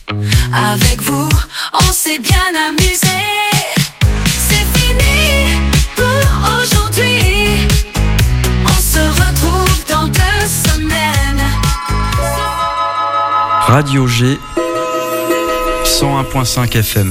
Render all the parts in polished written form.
Avec vous, on s'est bien amusé. C'est fini pour aujourd'hui. On se retrouve dans 2 semaines. Radio G 101.5 FM.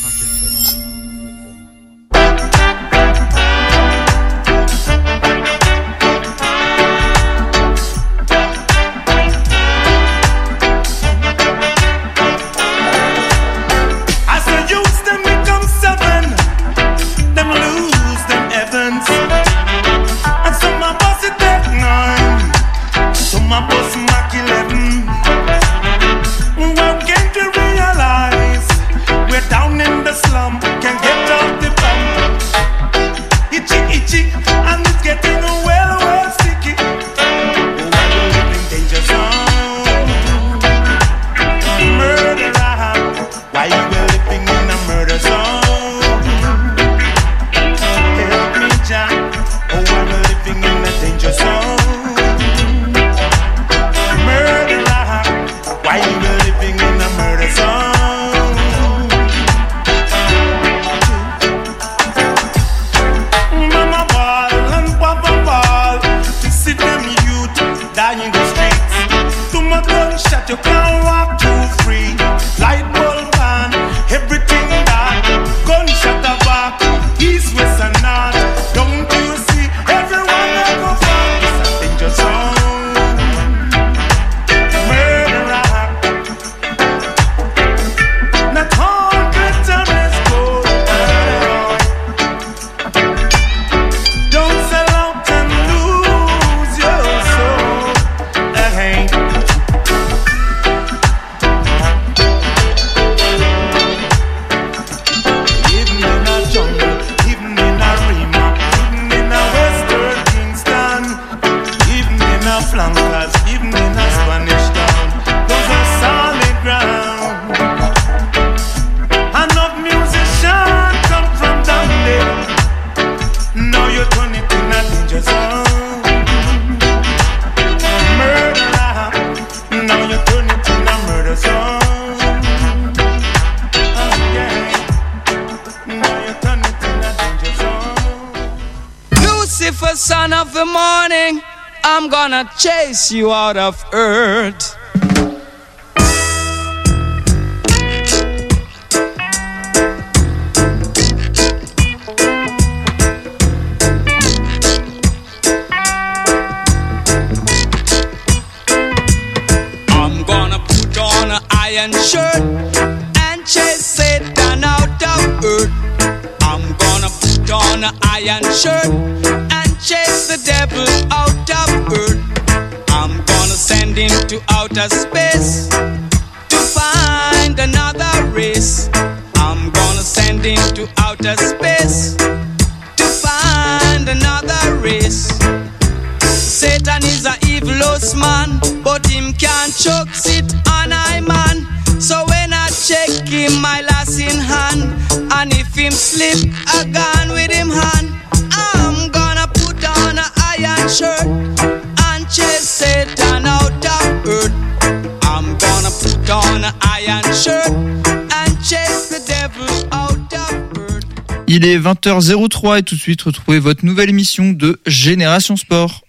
Son of the morning, I'm gonna chase you out of earth. I'm gonna put on an iron shirt and chase Satan out of earth. I'm gonna put on an iron shirt and chase the devil out of earth. I'm gonna send him to outer space to find another race. I'm gonna send him to outer space to find another race. Satan is a evilous man, but him can't choke sit on I man. So when I check him, my lass in hand, and if him slip, I gone with him hand. I'm gonna put on an iron shirt and chase Satan out of earth. I'm gonna put on an iron shirt and chase the devil out of earth. Il est 20h03 et tout de suite retrouvez votre nouvelle émission de Génération Sport.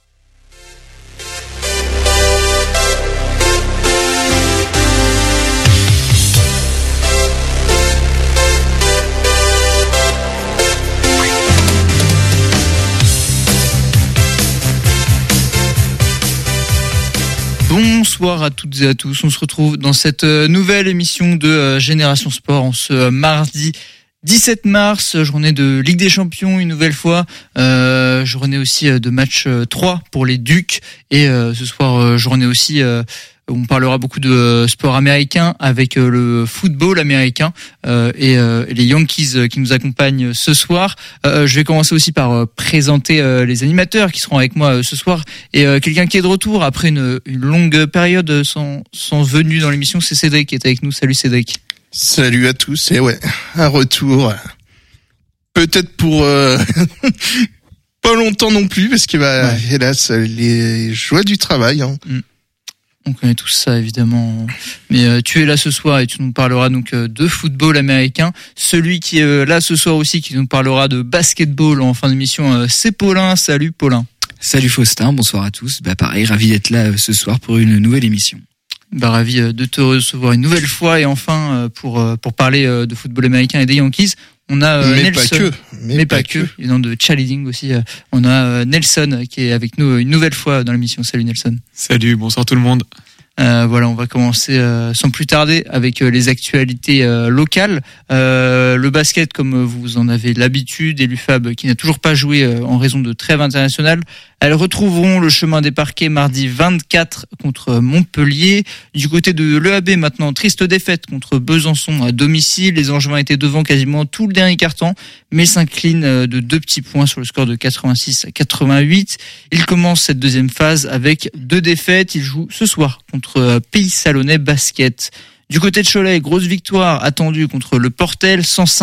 Bonsoir à toutes et à tous, on se retrouve dans cette nouvelle émission de Génération Sport en ce mardi 17 mars, journée de Ligue des Champions une nouvelle fois, journée aussi de match 3 pour les Ducs et ce soir journée aussi on parlera beaucoup de sport américain avec le football américain et les Yankees qui nous accompagnent ce soir. Je vais commencer aussi par présenter les animateurs qui seront avec moi ce soir et quelqu'un qui est de retour après une longue période sans venue dans l'émission, c'est Cédric qui est avec nous. Salut Cédric. Salut à tous, et ouais, un retour. Peut-être pour pas longtemps non plus, parce que hélas, les joies du travail. Hein. On connaît tous ça évidemment, mais tu es là ce soir et tu nous parleras donc de football américain. Celui qui est là ce soir aussi, qui nous parlera de basketball en fin d'émission, c'est Paulin. Salut Paulin. Salut Faustin, bonsoir à tous. Pareil, ravi d'être là ce soir pour une nouvelle émission. Ravi de te recevoir une nouvelle fois et enfin pour parler de football américain et des Yankees. On a Nelson, mais pas que. Ils ont de cheerleading aussi. On a Nelson qui est avec nous une nouvelle fois dans l'émission. Salut Nelson. Salut, bonsoir tout le monde. Voilà, on va commencer sans plus tarder avec les actualités locales. Le basket, comme vous en avez l'habitude, et l'UFAB qui n'a toujours pas joué en raison de trêve internationale. Elles retrouveront le chemin des parquets mardi 24 contre Montpellier. Du côté de l'EAB maintenant, triste défaite contre Besançon à domicile. Les Angevins étaient devant quasiment tout le dernier quart-temps, mais s'inclinent de 2 petits points sur le score de 86-88. Ils commencent cette deuxième phase avec 2 défaites. Ils jouent ce soir contre Pays Salonnais Basket. Du côté de Cholet, grosse victoire attendue contre le Portel,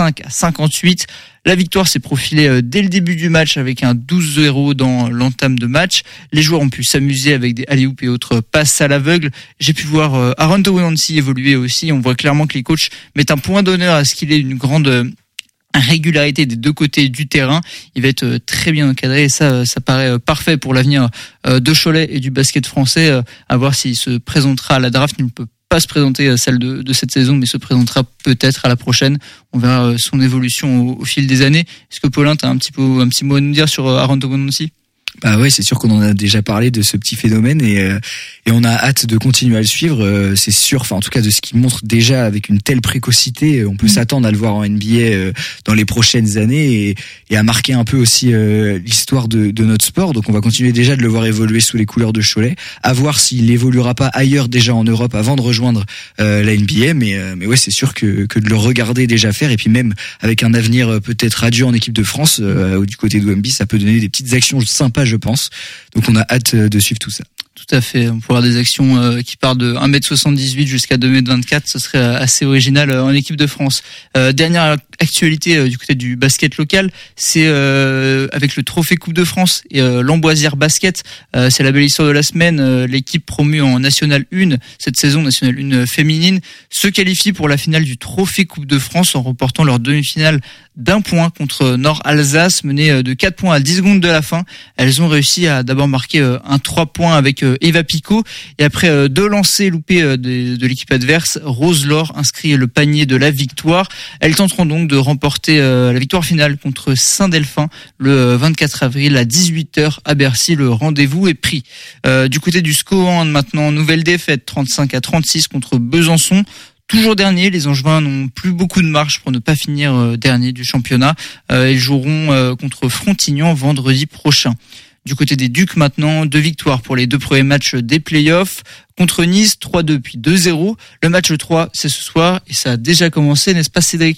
105-58. La victoire s'est profilée dès le début du match avec un 12-0 dans l'entame de match. Les joueurs ont pu s'amuser avec des alley-oops et autres passes à l'aveugle. J'ai pu voir Aaron Townsi évoluer aussi. On voit clairement que les coachs mettent un point d'honneur à ce qu'il ait une grande régularité des deux côtés du terrain. Il va être très bien encadré et ça paraît parfait pour l'avenir de Cholet et du basket français. À voir s'il se présentera à la draft. Il ne peut pas se présenter celle de cette saison, mais se présentera peut-être à la prochaine. On verra son évolution au fil des années. Est-ce que Paulin, tu as un petit mot à nous dire sur Aaron Townsi ? Ouais, c'est sûr qu'on en a déjà parlé de ce petit phénomène et on a hâte de continuer à le suivre. C'est sûr, en tout cas de ce qu'il montre déjà avec une telle précocité, on peut s'attendre à le voir en NBA dans les prochaines années et à marquer un peu aussi l'histoire de notre sport. Donc on va continuer déjà de le voir évoluer sous les couleurs de Cholet. À voir s'il évoluera pas ailleurs déjà en Europe avant de rejoindre la NBA. Mais ouais, c'est sûr que de le regarder déjà faire et puis même avec un avenir peut-être radieux en équipe de France du côté d'OMB, ça peut donner des petites actions sympas, je pense. Donc on a hâte de suivre tout ça. Tout à fait. On pourra avoir des actions qui partent de 1m78 jusqu'à 2m24. Ce serait assez original en équipe de France. Dernière actualité du côté du basket local, c'est avec le trophée Coupe de France et l'Amboisière Basket. C'est la belle histoire de la semaine. L'équipe promue en National 1 cette saison, National 1 féminine, se qualifie pour la finale du trophée Coupe de France en remportant leur demi-finale d'1 point contre Nord-Alsace, mené de 4 points à 10 secondes de la fin. Elles ont réussi à d'abord marquer un 3 points avec Eva Picot et après 2 lancers loupés de l'équipe adverse, Rose Laure inscrit le panier de la victoire. Elles tenteront donc de remporter la victoire finale contre Saint-Delphin le 24 avril à 18h à Bercy. Le rendez-vous est pris. Du côté du SCO Hand maintenant, nouvelle défaite 35-36 contre Besançon. Toujours dernier, les Angevins n'ont plus beaucoup de marge pour ne pas finir dernier du championnat. Ils joueront contre Frontignan vendredi prochain. Du côté des Ducs maintenant, 2 victoires pour les 2 premiers matchs des playoffs. Contre Nice, 3-2 puis 2-0. Le match 3, c'est ce soir et ça a déjà commencé, n'est-ce pas Cédric ?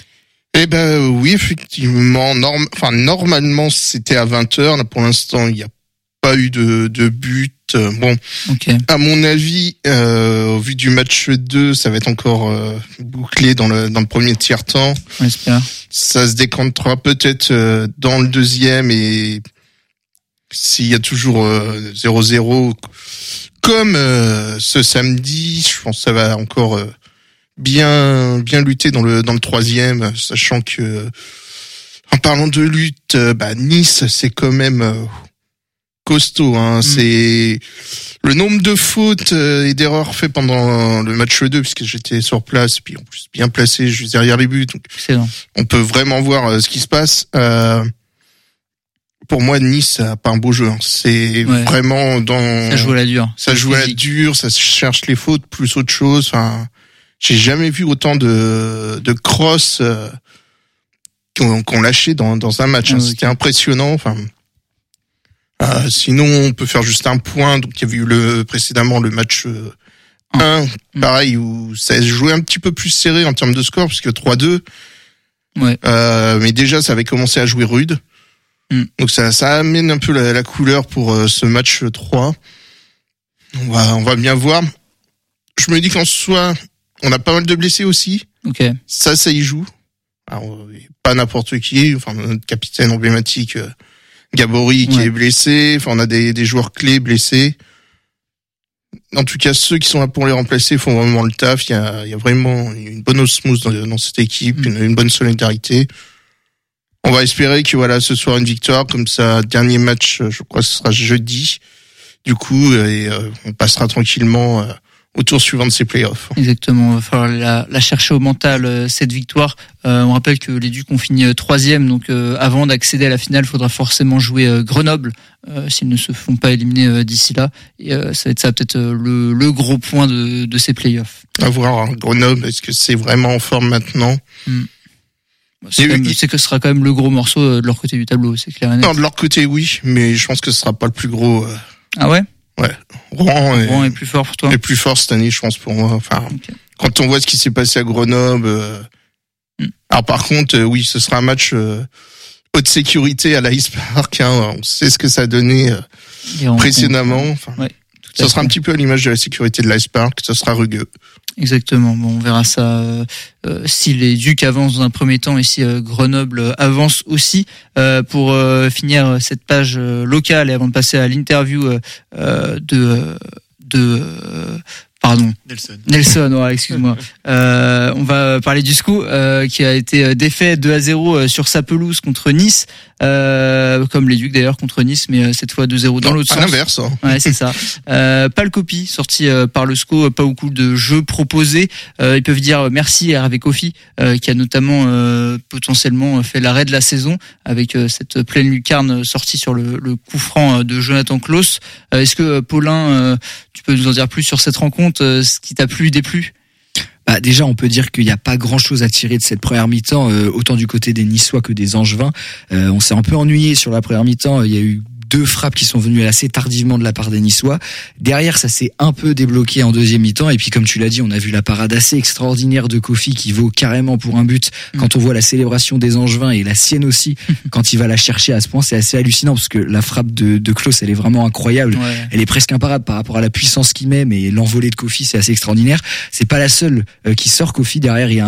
Oui, effectivement. Normalement, c'était à 20h. Là, pour l'instant, il n'y a pas eu de but. Bon, okay. À mon avis, au vu du match 2, ça va être encore bouclé dans le premier tiers-temps. J'espère. Ça se décantera peut-être dans le deuxième et s'il y a toujours 0-0 comme ce samedi, je pense que ça va encore bien lutter dans le troisième, sachant que en parlant de lutte, Nice c'est quand même costaud, hein. C'est le nombre de fautes et d'erreurs faites pendant le match 2, puisque j'étais sur place, puis en plus bien placé juste derrière les buts, donc excellent. On peut vraiment voir ce qui se passe. Pour moi, Nice, ça a pas un beau jeu, hein. C'est vraiment ça joue à la dure. Ça joue à la dure, ça cherche les fautes plus autre chose. Enfin, j'ai jamais vu autant de cross qu'on lâchait dans un match. C'était impressionnant. Enfin, sinon, on peut faire juste un point. Donc, il y avait eu précédemment le match 1, pareil, où ça se jouait un petit peu plus serré en termes de score, puisque 3-2. Ouais. Mais déjà, ça avait commencé à jouer rude. Donc ça amène un peu la couleur pour ce match 3. On va bien voir. Je me dis qu'en soi, on a pas mal de blessés aussi. Okay. Ça y joue. Alors, pas n'importe qui. Enfin, notre capitaine emblématique, Gabory, qui est blessé. Enfin, on a des joueurs clés blessés. En tout cas, ceux qui sont là pour les remplacer font vraiment le taf. Il y a vraiment une bonne osmose dans cette équipe, une bonne solidarité. On va espérer que voilà, ce soir une victoire. Comme ça, dernier match, je crois que ce sera jeudi. Du coup, on passera tranquillement au tour suivant de ces playoffs. Exactement, il va falloir la chercher au mental, cette victoire. On rappelle que les Ducs ont fini 3e, donc avant d'accéder à la finale, il faudra forcément jouer Grenoble, s'ils ne se font pas éliminer d'ici là. Et ça va être ça peut-être le gros point de ces playoffs. À voir, Grenoble, est-ce que c'est vraiment en forme maintenant? C'est que ce sera quand même le gros morceau de leur côté du tableau, c'est clair et net. Non, de leur côté, oui, mais je pense que ce sera pas le plus gros. Ah ouais? Ouais. Rouen est plus fort pour toi? Est plus fort cette année, je pense, pour moi. Enfin, okay. Quand on voit ce qui s'est passé à Grenoble. Alors, par contre, oui, ce sera un match haute sécurité à l'Ice Park. Hein, on sait ce que ça a donné précédemment. Enfin, ouais, ça sera un petit peu à l'image de la sécurité de l'Ice Park. Ça sera rugueux. Exactement. Bon, on verra ça si les Ducs avancent dans un premier temps et si Grenoble avance aussi. Pour finir cette page locale et avant de passer à l'interview Nelson, ouais, excuse-moi. On va parler du SCO qui a été défait 2-0 sur sa pelouse contre Nice, comme les Ducs d'ailleurs contre Nice, mais cette fois 2-0 dans l'autre sens. À l'inverse. Hein. Ouais, c'est ça. Pas le copie sorti par le SCO, pas beaucoup de jeux proposés. Ils peuvent dire merci à Hervé Kofi qui a notamment potentiellement fait l'arrêt de la saison avec cette pleine lucarne sortie sur le coup franc de Jonathan Klaus. Est-ce que Paulin, tu peux nous en dire plus sur cette rencontre, ce qui t'a plu, déplu? Bah déjà, on peut dire qu'il n'y a pas grand-chose à tirer de cette première mi-temps, autant du côté des Niçois que des Angevins. On s'est un peu ennuyé sur la première mi-temps. Il y a eu 2 frappes qui sont venues assez tardivement de la part des Niçois. Derrière, ça s'est un peu débloqué en deuxième mi-temps. Et puis, comme tu l'as dit, on a vu la parade assez extraordinaire de Kofi qui vaut carrément pour un but. Quand on voit la célébration des Angevins et la sienne aussi, quand il va la chercher à ce point, c'est assez hallucinant parce que la frappe de Klaus, elle est vraiment incroyable. Ouais. Elle est presque imparable par rapport à la puissance qu'il met, mais l'envolée de Kofi, c'est assez extraordinaire. C'est pas la seule qui sort Kofi. Derrière, il y a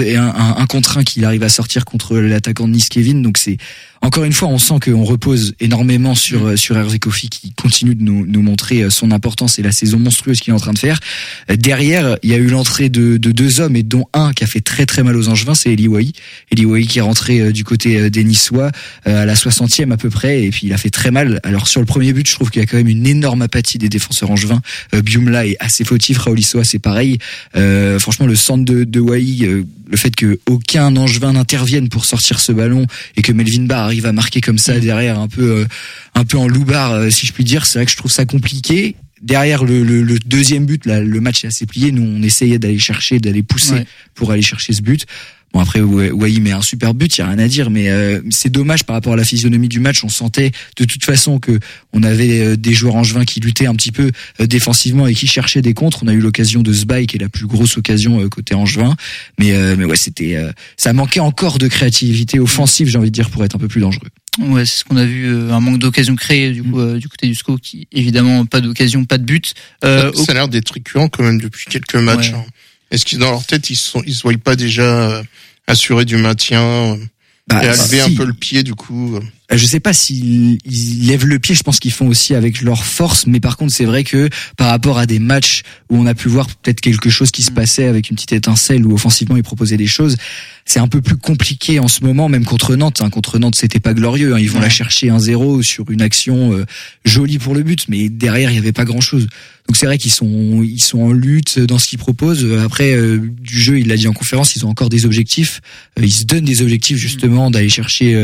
un contre 1 qu'il arrive à sortir contre l'attaquant de Nice, Kevin. Donc c'est encore une fois, on sent qu'on repose énormément sur Hervé Kofi qui continue de nous montrer son importance et la saison monstrueuse qu'il est en train de faire. Derrière, il y a eu l'entrée de 2 hommes et dont un qui a fait très très mal aux Angevins, c'est Eli Wahi. Eli Wahi qui est rentré du côté des Niçois à la 60e à peu près et puis il a fait très mal. Alors sur le premier but, je trouve qu'il y a quand même une énorme apathie des défenseurs angevins. Biumla est assez fautif, Raolissoa c'est pareil. Franchement, le centre de Wahi, le fait que aucun Angevin n'intervienne pour sortir ce ballon et que Melvin Barr arrive à marquer comme ça derrière un peu en loupard si je puis dire, c'est vrai que je trouve ça compliqué. Derrière le deuxième but là, le match est assez plié, nous on essayait d'aller pousser pour aller chercher ce but. Bon après Wahi met un super but, il y a rien à dire, mais c'est dommage par rapport à la physionomie du match. On sentait de toute façon que on avait des joueurs angevins qui luttaient un petit peu défensivement et qui cherchaient des contres. On a eu l'occasion de Zbaï qui est la plus grosse occasion côté angevin, mais ouais c'était ça manquait encore de créativité offensive, j'ai envie de dire, pour être un peu plus dangereux. Ouais, c'est ce qu'on a vu, un manque d'occasion créée du coup du côté du SCO, qui évidemment pas d'occasion, pas de but. Ça a l'air d'être récurrent quand même depuis quelques matchs. Ouais. Hein. Est-ce qu'ils dans leur tête ils se voient pas déjà assurés du maintien et à lever un peu le pied du coup? Je sais pas s'ils lèvent le pied, je pense qu'ils font aussi avec leur force, mais par contre c'est vrai que par rapport à des matchs où on a pu voir peut-être quelque chose qui se passait avec une petite étincelle où offensivement ils proposaient des choses, c'est un peu plus compliqué en ce moment, même contre Nantes. Contre Nantes c'était pas glorieux, ils vont la chercher 1-0 sur une action jolie pour le but, mais derrière il y avait pas grand-chose. Donc c'est vrai qu'ils sont en lutte dans ce qu'ils proposent. Après du jeu, il l'a dit en conférence, ils ont encore des objectifs. Ils se donnent des objectifs justement d'aller chercher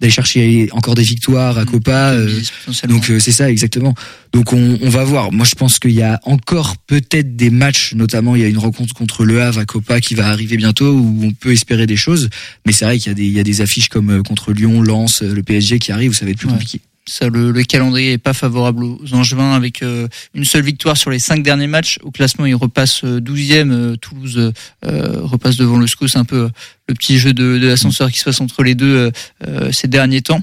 encore des victoires à Copa. Donc c'est ça exactement. Donc on va voir. Moi je pense qu'il y a encore peut-être des matchs, notamment il y a une rencontre contre Le Havre à Copa qui va arriver bientôt où on peut espérer des choses. Mais c'est vrai qu'il y a des affiches comme contre Lyon, Lens, le PSG qui arrivent où ça va être plus compliqué. Ça, le calendrier est pas favorable aux Angevins avec une seule victoire sur les 5 derniers matchs. Au classement, ils repassent 12e. Toulouse repasse devant le SCO. C'est un peu le petit jeu de l'ascenseur qui se passe entre les deux ces derniers temps.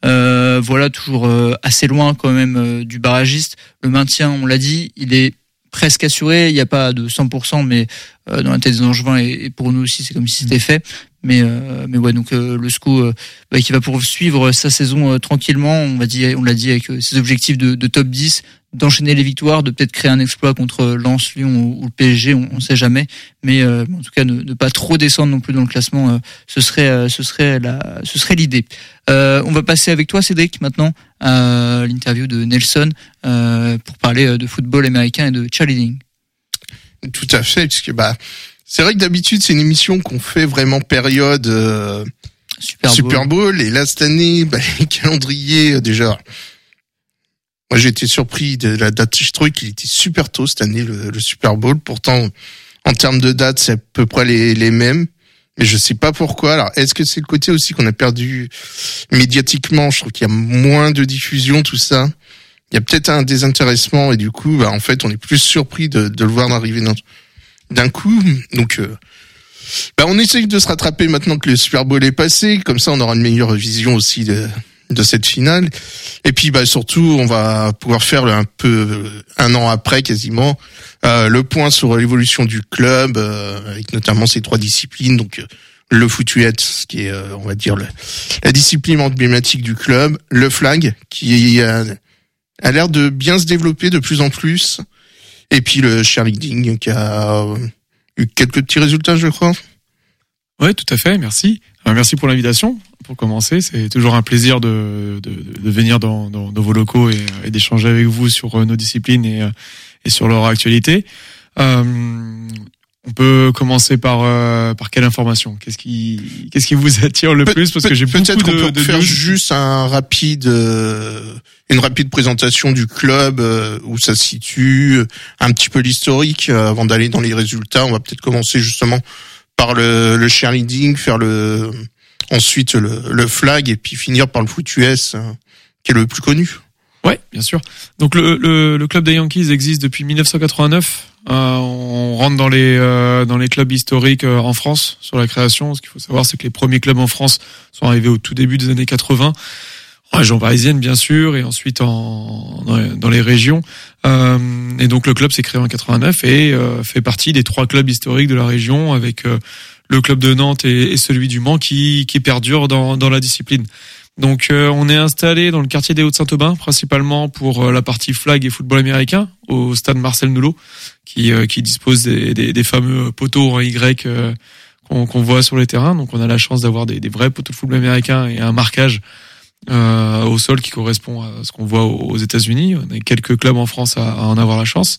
Voilà, toujours assez loin quand même du barragiste. Le maintien, on l'a dit, il est presque assuré. Il n'y a pas de 100%, mais dans la tête des Angevins et pour nous aussi c'est comme si c'était fait. Mais ouais, donc le SCO qui va poursuivre sa saison tranquillement, on l'a dit avec ses objectifs de top 10, d'enchaîner les victoires, de peut-être créer un exploit contre Lens, Lyon ou le PSG, on sait jamais, mais en tout cas ne pas trop descendre non plus dans le classement, ce serait l'idée. On va passer avec toi Cédric maintenant à l'interview de Nelson pour parler de football américain et de cheerleading. Tout à fait, puisque c'est vrai que d'habitude c'est une émission qu'on fait vraiment période Super Bowl, et là cette année les calendriers déjà. Moi j'ai été surpris de la date, je trouvais qu'il était super tôt cette année le Super Bowl. Pourtant en termes de date c'est à peu près les mêmes, mais je sais pas pourquoi. Alors est-ce que c'est le côté aussi qu'on a perdu médiatiquement? Je trouve qu'il y a moins de diffusion, tout ça. Il y a peut-être un désintéressement et du coup en fait on est plus surpris de le voir arriver d'un coup. Donc on essaye de se rattraper maintenant que le Super Bowl est passé, comme ça on aura une meilleure vision aussi de cette finale. Et puis surtout on va pouvoir faire un peu un an après quasiment le point sur l'évolution du club avec notamment ces 3 disciplines, donc le foot-uette qui est on va dire la discipline emblématique du club, le flag qui a l'air de bien se développer de plus en plus, et puis le cheerleading qui a eu quelques petits résultats, je crois. Ouais, tout à fait, merci. Merci pour l'invitation. Pour commencer, c'est toujours un plaisir de venir dans vos locaux et d'échanger avec vous sur nos disciplines et sur leur actualité. On peut commencer par quelle information? Qu'est-ce qui vous attire le plus? Parce que j'ai beaucoup peut-être qu'on peut faire news. juste une rapide présentation du club, où ça se situe, un petit peu l'historique, avant d'aller dans les résultats. On va peut-être commencer justement par le cheerleading, faire ensuite le flag, et puis finir par le foot US, qui est le plus connu. Ouais, bien sûr. Donc le club des Yankees existe depuis 1989. On rentre dans les clubs historiques en France sur la création. Ce qu'il faut savoir, c'est que les premiers clubs en France sont arrivés au tout début des années 80. En région parisienne, bien sûr, et ensuite dans les régions. Et donc le club s'est créé en 89 et fait partie des 3 clubs historiques de la région, avec le club de Nantes et celui du Mans qui perdurent dans la discipline. Donc on est installé dans le quartier des Hauts-de-Saint-Aubin, principalement pour la partie flag et football américain, au stade Marcel Noulot, qui dispose des fameux poteaux en Y qu'on voit sur les terrains. Donc on a la chance d'avoir des vrais poteaux de football américain et un marquage au sol qui correspond à ce qu'on voit aux États-Unis. On a quelques clubs en France à en avoir la chance.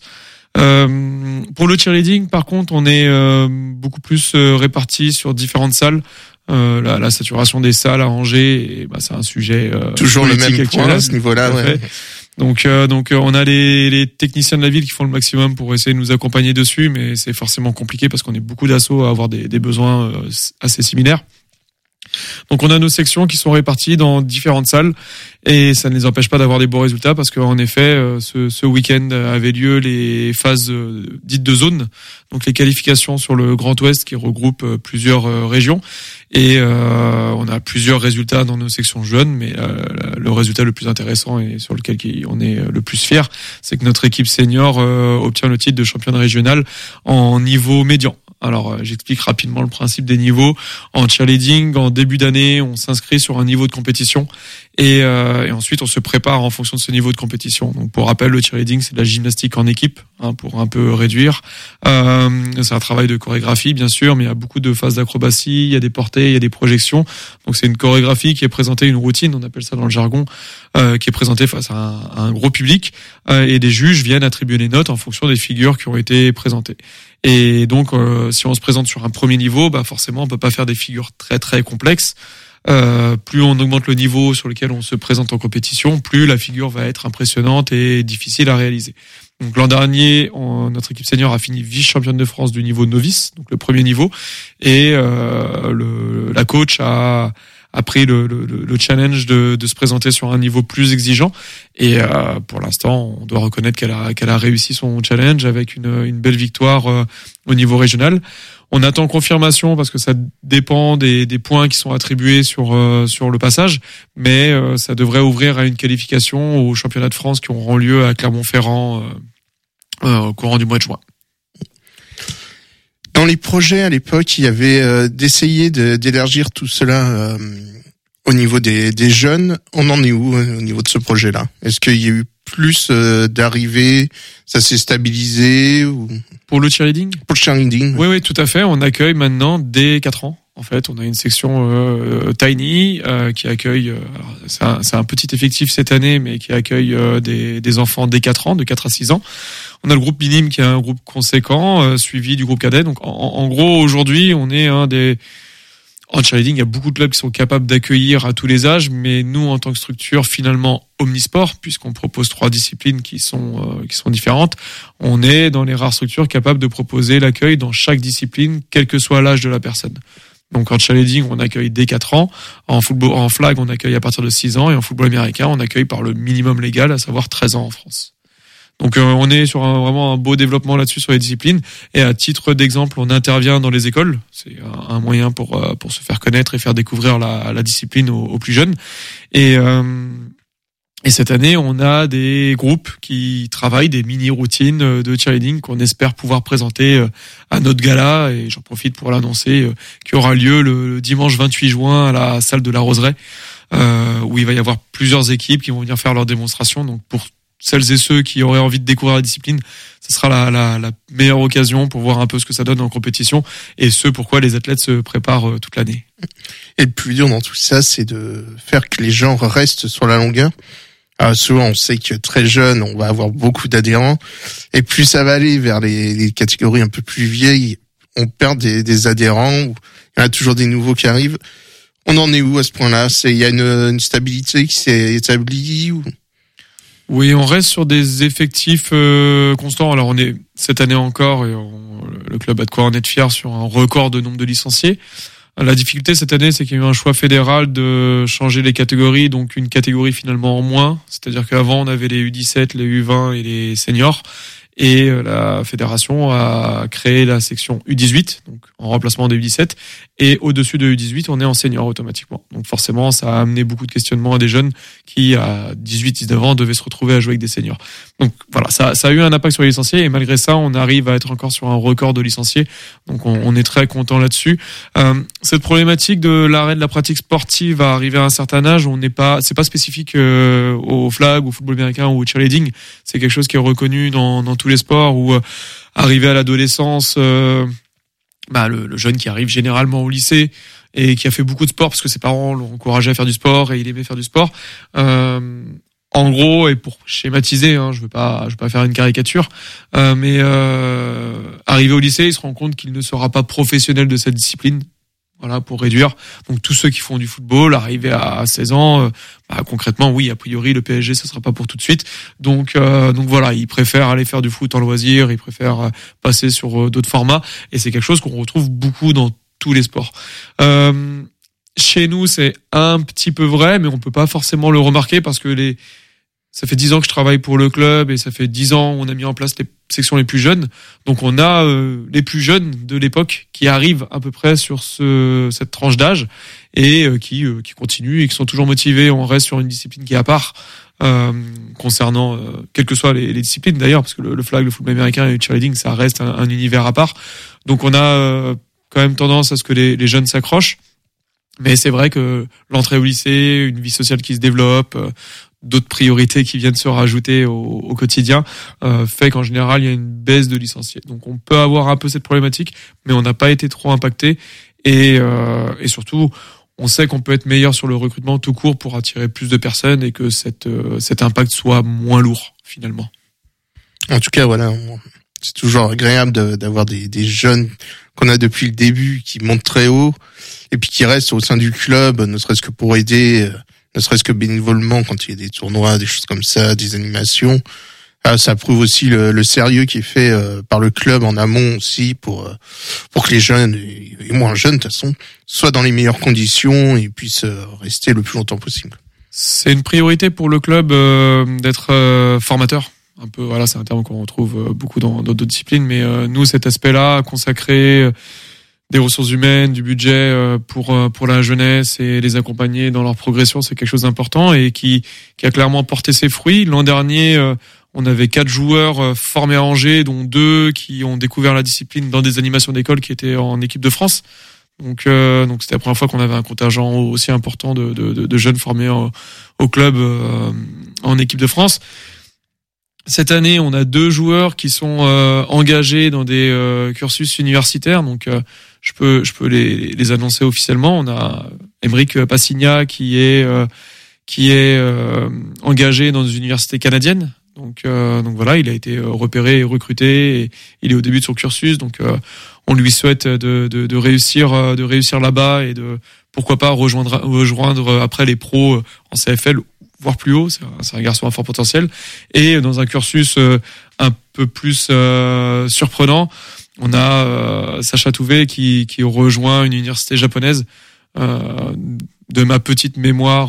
Pour le cheerleading, par contre, on est beaucoup plus répartis sur différentes salles. La saturation des salles à Angers, c'est un sujet toujours le même point à ce niveau-là. Ouais. Donc on a les techniciens de la ville qui font le maximum pour essayer de nous accompagner dessus, mais c'est forcément compliqué parce qu'on est beaucoup d'assauts à avoir des besoins assez similaires. Donc on a nos sections qui sont réparties dans différentes salles et ça ne les empêche pas d'avoir des bons résultats, parce qu'en effet ce week-end avaient lieu les phases dites de zone, donc les qualifications sur le Grand Ouest qui regroupe plusieurs régions, et on a plusieurs résultats dans nos sections jeunes, mais le résultat le plus intéressant et sur lequel on est le plus fier, c'est que notre équipe senior obtient le titre de championne régionale en niveau médian. Alors, j'explique rapidement le principe des niveaux. En cheerleading, en début d'année, on s'inscrit sur un niveau de compétition et ensuite on se prépare en fonction de ce niveau de compétition. Donc, pour rappel, le cheerleading, c'est de la gymnastique en équipe, pour un peu réduire. C'est un travail de chorégraphie, bien sûr, mais il y a beaucoup de phases d'acrobatie, il y a des portées, il y a des projections. Donc, c'est une chorégraphie qui est présentée, une routine, on appelle ça dans le jargon, qui est présentée face à un gros public, et des juges viennent attribuer les notes en fonction des figures qui ont été présentées. Et donc, si on se présente sur un premier niveau, forcément, on peut pas faire des figures très très complexes. Plus on augmente le niveau sur lequel on se présente en compétition, plus la figure va être impressionnante et difficile à réaliser. Donc l'an dernier, notre équipe senior a fini vice-championne de France du niveau novice, donc le premier niveau, et la coach a pris le challenge de se présenter sur un niveau plus exigeant, et pour l'instant on doit reconnaître qu'elle a réussi son challenge avec une belle victoire au niveau régional. On attend confirmation parce que ça dépend des points qui sont attribués sur le passage, mais ça devrait ouvrir à une qualification aux championnats de France qui auront lieu à Clermont-Ferrand au courant du mois de juin. Dans les projets à l'époque, il y avait d'essayer d'élargir tout cela au niveau des jeunes. On en est où au niveau de ce projet-là? Est-ce qu'il y a eu plus d'arrivées? Ça s'est stabilisé ou... Pour le cheerleading? Pour le cheerleading. Oui, tout à fait. On accueille maintenant dès 4 ans. En fait, on a une section tiny qui accueille. Alors, c'est un petit effectif cette année, mais qui accueille des enfants dès 4 ans, de 4 à 6 ans. On a le groupe minime qui est un groupe conséquent, suivi du groupe cadet. Donc, en gros, aujourd'hui, on est un des. En cheerleading, il y a beaucoup de clubs qui sont capables d'accueillir à tous les âges, mais nous, en tant que structure, finalement, omnisport, puisqu'on propose 3 disciplines qui sont différentes, on est dans les rares structures capables de proposer l'accueil dans chaque discipline, quel que soit l'âge de la personne. Donc, en cheerleading, on accueille dès 4 ans. En football, en flag, on accueille à partir de 6 ans. Et en football américain, on accueille par le minimum légal, à savoir 13 ans en France. Donc on est sur vraiment un beau développement là-dessus sur les disciplines. Et à titre d'exemple, on intervient dans les écoles. C'est un moyen pour se faire connaître et faire découvrir la discipline aux plus jeunes. Et cette année, on a des groupes qui travaillent des mini-routines de cheerleading qu'on espère pouvoir présenter à notre gala. Et j'en profite pour l'annoncer, qui aura lieu le dimanche 28 juin à la salle de la Roseraie, où il va y avoir plusieurs équipes qui vont venir faire leur démonstration. Donc pour celles et ceux qui auraient envie de découvrir la discipline, ce sera la meilleure occasion pour voir un peu ce que ça donne en compétition et ce pourquoi les athlètes se préparent toute l'année. Et le plus dur dans tout ça, c'est de faire que les gens restent sur la longueur. Alors souvent, on sait que très jeune, on va avoir beaucoup d'adhérents, et plus ça va aller vers les catégories un peu plus vieilles, on perd des adhérents, il y en a toujours des nouveaux qui arrivent. On en est où à ce point-là? Il y a une stabilité qui s'est établie ou... Oui, on reste sur des effectifs constants. Alors on est cette année encore, et le club a de quoi en être fier, sur un record de nombre de licenciés. La difficulté cette année, c'est qu'il y a eu un choix fédéral de changer les catégories, donc une catégorie finalement en moins. C'est-à-dire qu'avant on avait les U17, les U20 et les seniors. Et la fédération a créé la section U18, donc en remplacement des U17, et au-dessus de U18, on est en senior automatiquement. Donc forcément, ça a amené beaucoup de questionnements à des jeunes qui, à 18-19 ans, devaient se retrouver à jouer avec des seniors. Donc voilà, ça a eu un impact sur les licenciés, et malgré ça, on arrive à être encore sur un record de licenciés. Donc on est très content là-dessus. Cette problématique de l'arrêt de la pratique sportive va arriver à un certain âge. C'est pas spécifique au flag, au football américain ou au cheerleading. C'est quelque chose qui est reconnu dans tous les sports, où arrivé à l'adolescence, le jeune qui arrive généralement au lycée et qui a fait beaucoup de sport parce que ses parents l'ont encouragé à faire du sport et il aimait faire du sport. En gros, et pour schématiser, je veux pas faire une caricature, mais arrivé au lycée, il se rend compte qu'il ne sera pas professionnel de cette discipline. Voilà, pour réduire. Donc tous ceux qui font du football, arrivés à 16 ans, concrètement, oui, a priori, le PSG, ça sera pas pour tout de suite. Donc voilà, ils préfèrent aller faire du foot en loisir, ils préfèrent passer sur d'autres formats, et c'est quelque chose qu'on retrouve beaucoup dans tous les sports. Chez nous, c'est un petit peu vrai, mais on peut pas forcément le remarquer parce que ça fait 10 ans que je travaille pour le club et ça fait 10 ans on a mis en place les sections les plus jeunes. Donc on a les plus jeunes de l'époque qui arrivent à peu près sur cette tranche d'âge et qui continuent et qui sont toujours motivés. On reste sur une discipline qui est à part concernant quelles que soient les disciplines d'ailleurs, parce que le flag, le football américain et le cheerleading, ça reste un univers à part. Donc on a quand même tendance à ce que les jeunes s'accrochent. Mais c'est vrai que l'entrée au lycée, une vie sociale qui se développe, d'autres priorités qui viennent se rajouter au quotidien, fait qu'en général il y a une baisse de licenciés. Donc on peut avoir un peu cette problématique, mais on n'a pas été trop impacté et surtout on sait qu'on peut être meilleur sur le recrutement tout court pour attirer plus de personnes et que cet impact soit moins lourd finalement. En tout cas, voilà, c'est toujours agréable d'avoir des jeunes qu'on a depuis le début qui montent très haut et puis qui restent au sein du club, ne serait-ce que pour aider, ne serait-ce que bénévolement quand il y a des tournois, des choses comme ça, des animations. Ça prouve aussi le sérieux qui est fait par le club en amont aussi pour que les jeunes et moins jeunes de toute façon soient dans les meilleures conditions et puissent rester le plus longtemps possible. C'est une priorité pour le club d'être formateur. Un peu, voilà, c'est un terme qu'on retrouve beaucoup dans d'autres disciplines, mais nous, cet aspect-là, consacrer des ressources humaines, du budget pour la jeunesse et les accompagner dans leur progression, c'est quelque chose d'important et qui a clairement porté ses fruits. L'an dernier, On avait 4 joueurs formés à Angers, dont 2 qui ont découvert la discipline dans des animations d'école qui étaient en équipe de France. Donc c'était la première fois qu'on avait un contingent aussi important de jeunes formés au club en équipe de France. Cette année, on a 2 joueurs qui sont engagés dans des cursus universitaires. Donc je peux les annoncer officiellement. On a Aymeric Passigna qui est engagé dans une université canadienne. Donc voilà, il a été repéré et recruté. Et il est au début de son cursus. Donc on lui souhaite de réussir là-bas et de pourquoi pas rejoindre après les pros en CFL, voire plus haut. C'est un garçon à fort potentiel. Et dans un cursus un peu plus surprenant, on a Sacha Touvé qui rejoint une université japonaise. De ma petite mémoire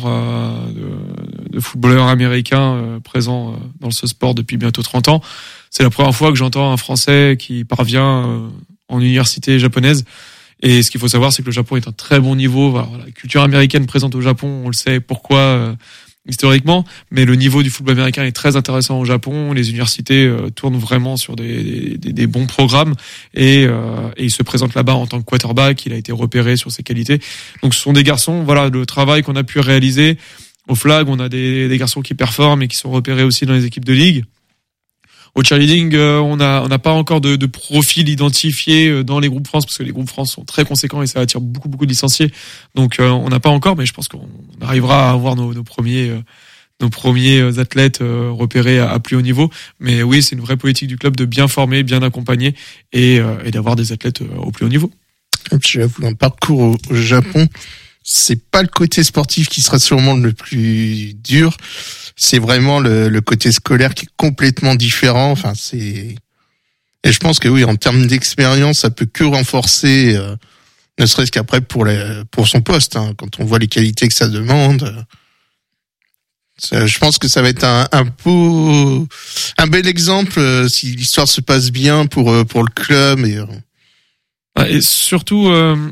de footballeur américain présent dans ce sport depuis bientôt 30 ans, c'est la première fois que j'entends un Français qui parvient en université japonaise. Et ce qu'il faut savoir, c'est que le Japon est un très bon niveau. Voilà, la culture américaine présente au Japon, on le sait pourquoi historiquement, mais le niveau du football américain est très intéressant au Japon. Les universités tournent vraiment sur des bons programmes et il se présente là-bas en tant que quarterback. Il a été repéré sur ses qualités. Donc ce sont des garçons. Voilà le travail qu'on a pu réaliser au flag. On a des garçons qui performent et qui sont repérés aussi dans les équipes de ligue. Au cheerleading, on n'a pas encore de profil identifié dans les groupes France parce que les groupes France sont très conséquents et ça attire beaucoup de licenciés. Donc on n'a pas encore, mais je pense qu'on arrivera à avoir nos premiers athlètes repérés à plus haut niveau. Mais oui, c'est une vraie politique du club de bien former, bien accompagner et d'avoir des athlètes au plus haut niveau. J'avoue, un parcours au Japon, c'est pas le côté sportif qui sera sûrement le plus dur. C'est vraiment le côté scolaire qui est complètement différent. Enfin, et je pense que oui, en termes d'expérience, ça peut que renforcer, ne serait-ce qu'après pour son poste, hein, quand on voit les qualités que ça demande. Je pense que ça va être un bel exemple si l'histoire se passe bien pour le club et surtout.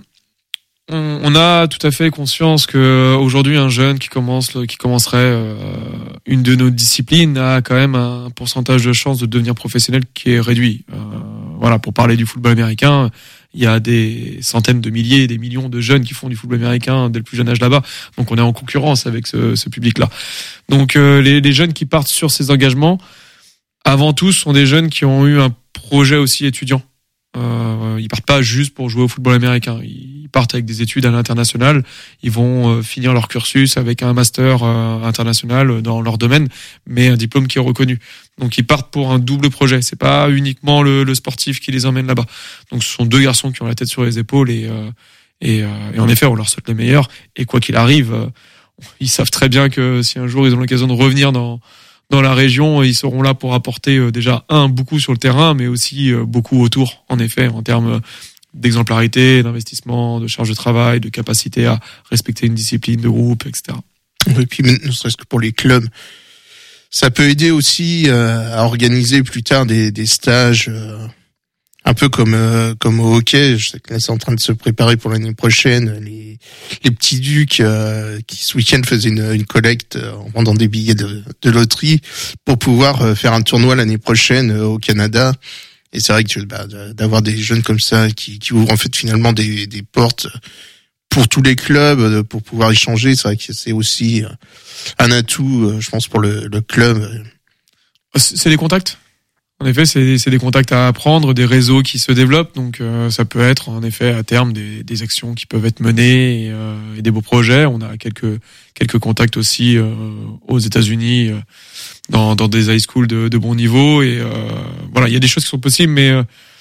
On a tout à fait conscience que aujourd'hui un jeune qui commencerait une de nos disciplines a quand même un pourcentage de chance de devenir professionnel qui est réduit. Voilà, pour parler du football américain, il y a des centaines de milliers, des millions de jeunes qui font du football américain dès le plus jeune âge là-bas. Donc on est en concurrence avec ce public-là. Donc les jeunes qui partent sur ces engagements, avant tout, sont des jeunes qui ont eu un projet aussi étudiant. Ils partent pas juste pour jouer au football américain. Ils partent avec des études à l'international. Ils vont finir leur cursus avec un master international dans leur domaine, mais un diplôme qui est reconnu. Donc ils partent pour un double projet. C'est pas uniquement le sportif qui les emmène là-bas. Donc ce sont 2 garçons qui ont la tête sur les épaules et en effet on leur souhaite le meilleur. Et quoi qu'il arrive, ils savent très bien que si un jour ils ont l'occasion de revenir dans la région, ils seront là pour apporter déjà beaucoup sur le terrain, mais aussi beaucoup autour, en effet, en termes d'exemplarité, d'investissement, de charge de travail, de capacité à respecter une discipline de groupe, etc. Et puis, ne serait-ce que pour les clubs, ça peut aider aussi à organiser plus tard des stages un peu comme au hockey. Je sais que là c'est en train de se préparer pour l'année prochaine. Les petits ducs qui ce week-end faisaient une collecte en vendant des billets de loterie pour pouvoir faire un tournoi l'année prochaine au Canada. Et c'est vrai que d'avoir des jeunes comme ça qui ouvrent en fait finalement des portes pour tous les clubs pour pouvoir échanger, c'est vrai que c'est aussi un atout, je pense, pour le club. C'est les contacts. En effet, c'est des contacts à apprendre, des réseaux qui se développent. Donc, ça peut être en effet à terme des actions qui peuvent être menées et des beaux projets. On a quelques contacts aussi aux États-Unis dans des high schools de bon niveau. Et voilà, il y a des choses qui sont possibles, mais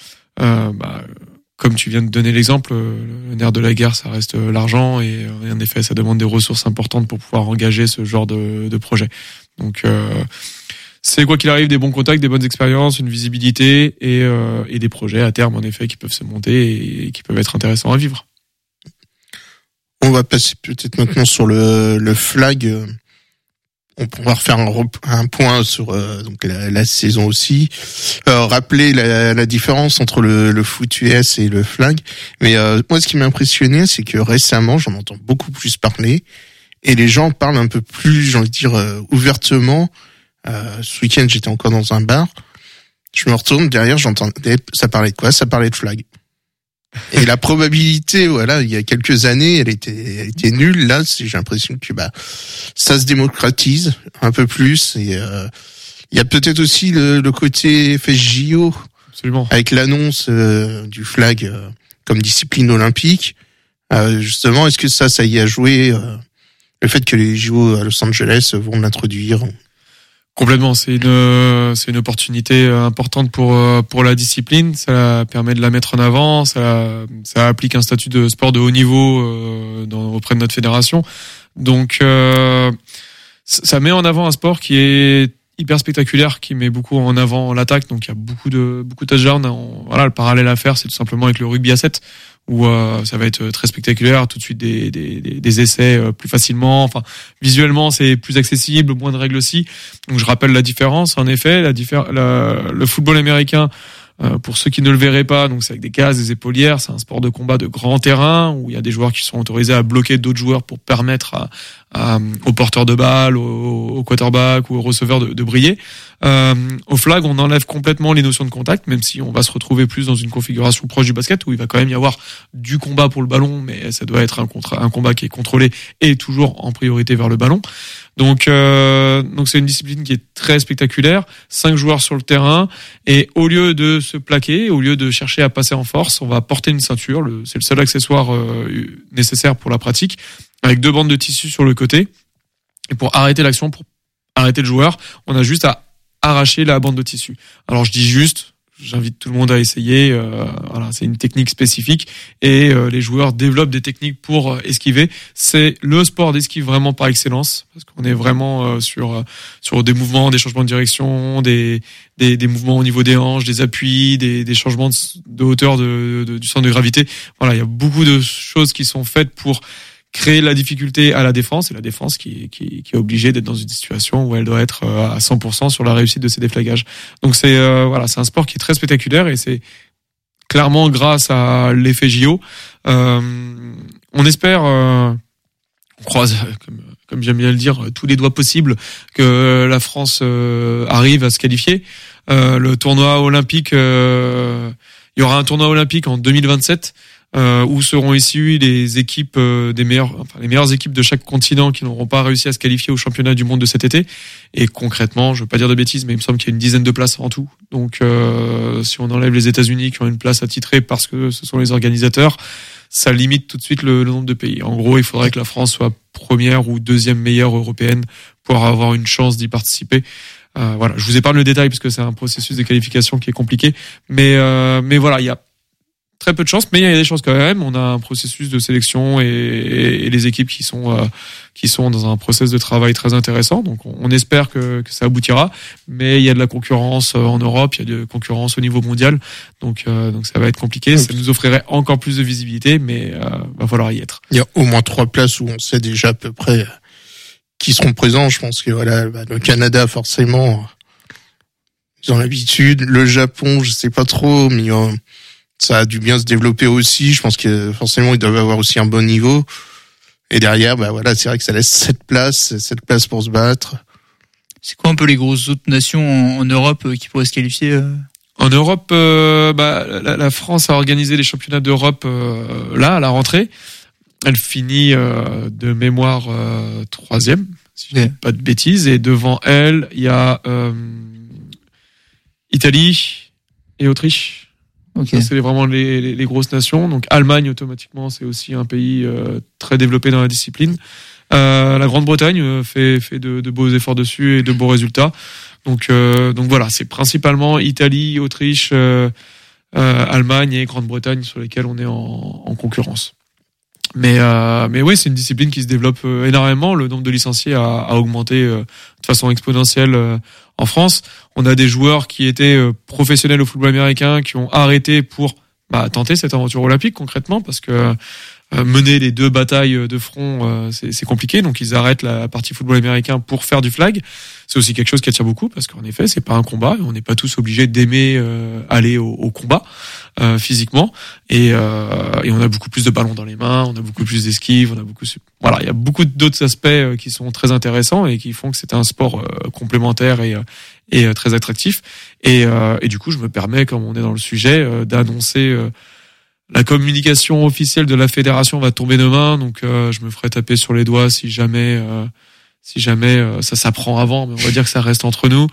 comme tu viens de donner l'exemple, le nerf de la guerre, ça reste l'argent. Et en effet, ça demande des ressources importantes pour pouvoir engager ce genre de projet. Donc c'est quoi qu'il arrive des bons contacts, des bonnes expériences, une visibilité et des projets à terme en effet qui peuvent se monter et qui peuvent être intéressants à vivre. On va passer peut-être maintenant sur le flag. On pourra refaire un point sur donc la saison aussi. Rappeler la différence entre le foot US et le flag. Mais moi, ce qui m'a impressionné, c'est que récemment, j'en entends beaucoup plus parler et les gens parlent un peu plus, j'ai envie de dire, ouvertement. Ce week-end, j'étais encore dans un bar. Je me retourne derrière, j'entendais, ça parlait de quoi? Ça parlait de flag. Et la probabilité, voilà, il y a quelques années, elle était nulle. Là, j'ai l'impression que ça se démocratise un peu plus. Et il y a peut-être aussi le côté FSJO. Absolument. Avec l'annonce du flag comme discipline olympique. Justement, est-ce que ça y a joué le fait que les JO à Los Angeles vont l'introduire? Complètement, c'est une opportunité importante pour la discipline. Ça permet de la mettre en avant. Ça applique un statut de sport de haut niveau auprès de notre fédération. Donc ça met en avant un sport qui est hyper spectaculaire, qui met beaucoup en avant l'attaque. Donc il y a beaucoup de touchdowns. Voilà, le parallèle à faire, c'est tout simplement avec le rugby à 7. Où ça va être très spectaculaire, tout de suite des essais plus facilement. Enfin, visuellement, c'est plus accessible, moins de règles aussi. Donc, je rappelle la différence. En effet, le football américain, pour ceux qui ne le verraient pas, donc c'est avec des cases, des épaulières. C'est un sport de combat de grand terrain où il y a des joueurs qui sont autorisés à bloquer d'autres joueurs pour permettre aux porteurs de balles, aux quarterbacks ou aux receveurs de briller. Au flag, on enlève complètement les notions de contact, même si on va se retrouver plus dans une configuration proche du basket où il va quand même y avoir du combat pour le ballon, mais ça doit être un combat qui est contrôlé et toujours en priorité vers le ballon. Donc c'est une discipline qui est très spectaculaire. 5 joueurs sur le terrain et au lieu de se plaquer, au lieu de chercher à passer en force, on va porter une ceinture. C'est le seul accessoire nécessaire pour la pratique, avec 2 bandes de tissu sur le côté. Et pour arrêter l'action, pour arrêter le joueur, on a juste à arracher la bande de tissu. Alors je dis juste, j'invite tout le monde à essayer. Voilà, c'est une technique spécifique et les joueurs développent des techniques pour esquiver. C'est le sport d'esquive vraiment par excellence parce qu'on est vraiment sur des mouvements, des changements de direction, des mouvements au niveau des hanches, des appuis, des changements de hauteur du centre de gravité. Voilà, il y a beaucoup de choses qui sont faites pour créer la difficulté à la défense, et la défense qui est obligée d'être dans une situation où elle doit être à 100% sur la réussite de ses déflagages. Donc c'est un sport qui est très spectaculaire et c'est clairement grâce à l'effet JO. On espère, on croise, comme j'aime bien le dire, tous les doigts possibles que la France arrive à se qualifier. Le tournoi olympique, il y aura un tournoi olympique en 2027. Où seront issues les équipes les meilleures équipes de chaque continent qui n'auront pas réussi à se qualifier au championnat du monde de cet été. Et concrètement, je veux pas dire de bêtises, mais il me semble qu'il y a une dizaine de places en tout. Donc, si on enlève les États-Unis qui ont une place attitrée parce que ce sont les organisateurs, ça limite tout de suite le nombre de pays. En gros, il faudrait que la France soit première ou deuxième meilleure européenne pour avoir une chance d'y participer. Voilà, je vous épargne le détail parce que c'est un processus de qualification qui est compliqué, mais voilà, il y a très peu de chance, mais il y a des chances quand même. On a un processus de sélection et les équipes qui sont dans un process de travail très intéressant. Donc on espère que ça aboutira, mais il y a de la concurrence en Europe, il y a de la concurrence au niveau mondial, donc ça va être compliqué. Ça nous offrirait encore plus de visibilité, mais va falloir y être. Il y a au moins 3 places où on sait déjà à peu près qui seront présents. Je pense que voilà, le Canada forcément, ils ont l'habitude. Le Japon, je sais pas trop, mais ça a dû bien se développer aussi. Je pense que forcément, ils doivent avoir aussi un bon niveau. Et derrière, voilà, c'est vrai que ça laisse 7 places pour se battre. C'est quoi un peu les grosses autres nations en Europe qui pourraient se qualifier En Europe, la France a organisé les championnats d'Europe là, à la rentrée. Elle finit de mémoire 3e, si je ne dis pas de bêtises. Et devant elle, il y a Italie et Autriche. Okay. Ça, c'est vraiment les grosses nations. Donc Allemagne, automatiquement, c'est aussi un pays très développé dans la discipline. La Grande-Bretagne fait de beaux efforts dessus et de beaux résultats. Donc voilà, c'est principalement Italie, Autriche, Allemagne et Grande-Bretagne sur lesquels on est en concurrence. Mais oui, c'est une discipline qui se développe énormément. Le nombre de licenciés a augmenté de façon exponentielle en France. On a des joueurs qui étaient professionnels au football américain qui ont arrêté pour tenter cette aventure olympique concrètement parce que mener les 2 batailles de front, c'est compliqué. Donc ils arrêtent la partie football américain pour faire du flag. C'est aussi quelque chose qui attire beaucoup parce qu'en effet, c'est pas un combat et on n'est pas tous obligés d'aimer aller au combat. physiquement, et on a beaucoup plus de ballons dans les mains, on a beaucoup plus d'esquives, voilà, il y a beaucoup d'autres aspects qui sont très intéressants et qui font que c'est un sport complémentaire et très attractif. Et du coup, je me permets, comme on est dans le sujet, d'annoncer la communication officielle de la fédération va tomber demain, donc je me ferai taper sur les doigts si jamais ça s'apprend avant, mais on va dire que ça reste entre nous.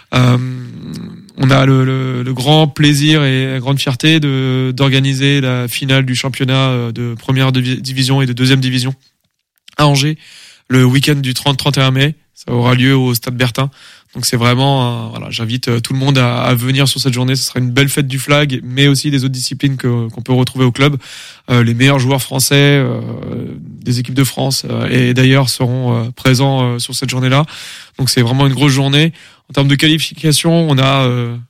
On a le grand plaisir et la grande fierté d'organiser la finale du championnat de première division et de deuxième division à Angers le week-end du 30-31 mai. Ça aura lieu au Stade Bertin. Donc c'est vraiment, voilà, j'invite tout le monde à venir sur cette journée. Ce sera une belle fête du flag, mais aussi des autres disciplines qu'on peut retrouver au club. Les meilleurs joueurs français, des équipes de France et d'ailleurs seront présents sur cette journée-là. Donc c'est vraiment une grosse journée. En termes de qualification, on a,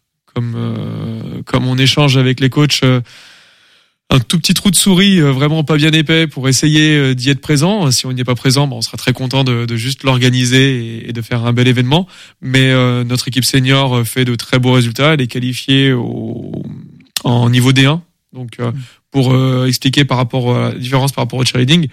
comme on échange avec les coachs, un tout petit trou de souris vraiment pas bien épais pour essayer d'y être présent. Si on n'y est pas présent, on sera très content de juste l'organiser et de faire un bel événement. Mais notre équipe senior fait de très beaux résultats. Elle est qualifiée en niveau D1. Donc pour expliquer par rapport à la différence par rapport au cheerleading,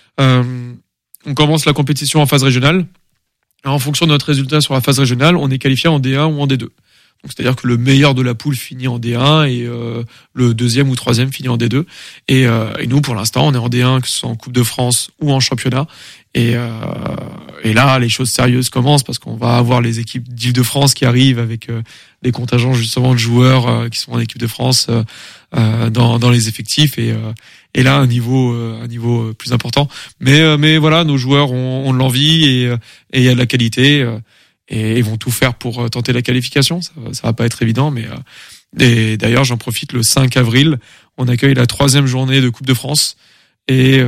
on commence la compétition en phase régionale. En fonction de notre résultat sur la phase régionale, on est qualifié en D1 ou en D2. Donc c'est-à-dire que le meilleur de la poule finit en D1 et le deuxième ou troisième finit en D2. Et nous, pour l'instant, on est en D1, que ce soit en Coupe de France ou en championnat. Et là, les choses sérieuses commencent parce qu'on va avoir les équipes d'Île-de-France qui arrivent avec les contingents justement de joueurs qui sont en équipe de France dans les effectifs et là un niveau plus important. Mais voilà, nos joueurs ont de l'envie et il y a de la qualité. Et ils vont tout faire pour tenter la qualification. Ça va pas être évident, mais et d'ailleurs j'en profite, le 5 avril, on accueille la 3e journée de Coupe de France et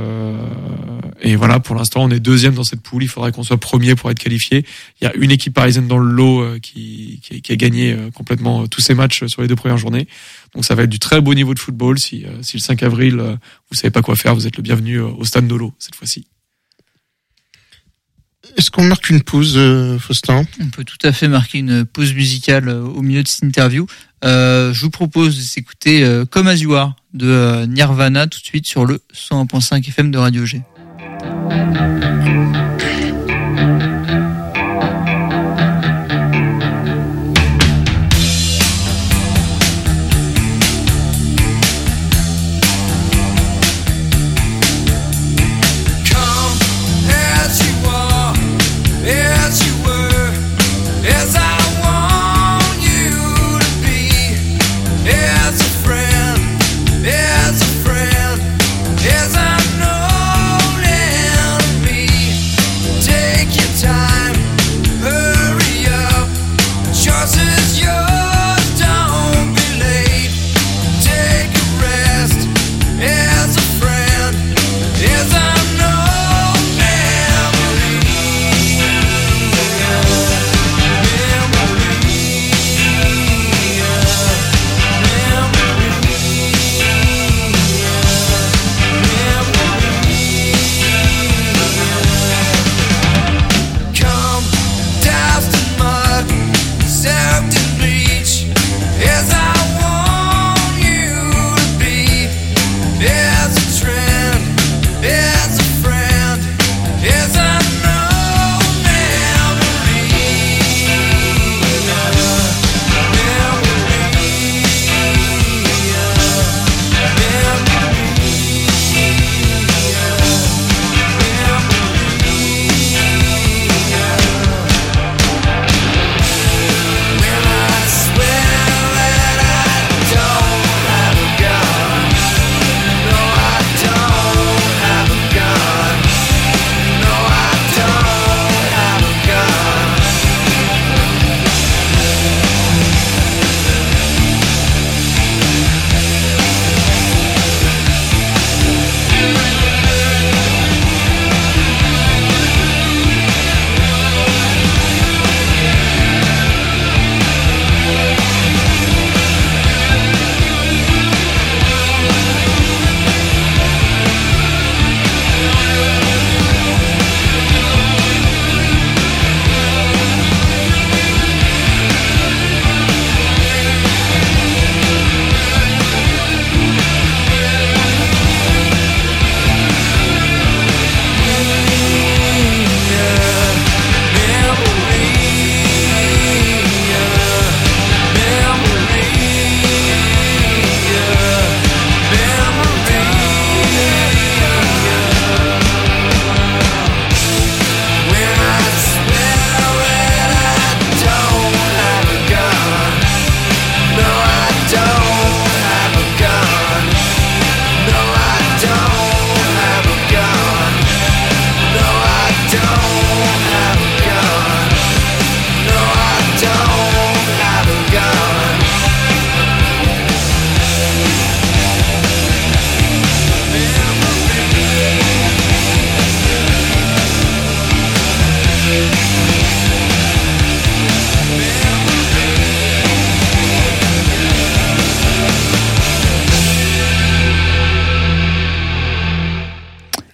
voilà, pour l'instant on est 2e dans cette poule. Il faudrait qu'on soit premier pour être qualifié. Il y a une équipe parisienne dans le lot qui a gagné complètement tous ses matchs sur les 2 premières journées. Donc ça va être du très beau niveau de football. Si le 5 avril vous savez pas quoi faire, vous êtes le bienvenu au Stade Nolo cette fois-ci. Est-ce qu'on marque une pause, Faustin ? On peut tout à fait marquer une pause musicale au milieu de cette interview. Je vous propose de s'écouter Come As You Are de Nirvana tout de suite sur le 101.5 FM de Radio G. Time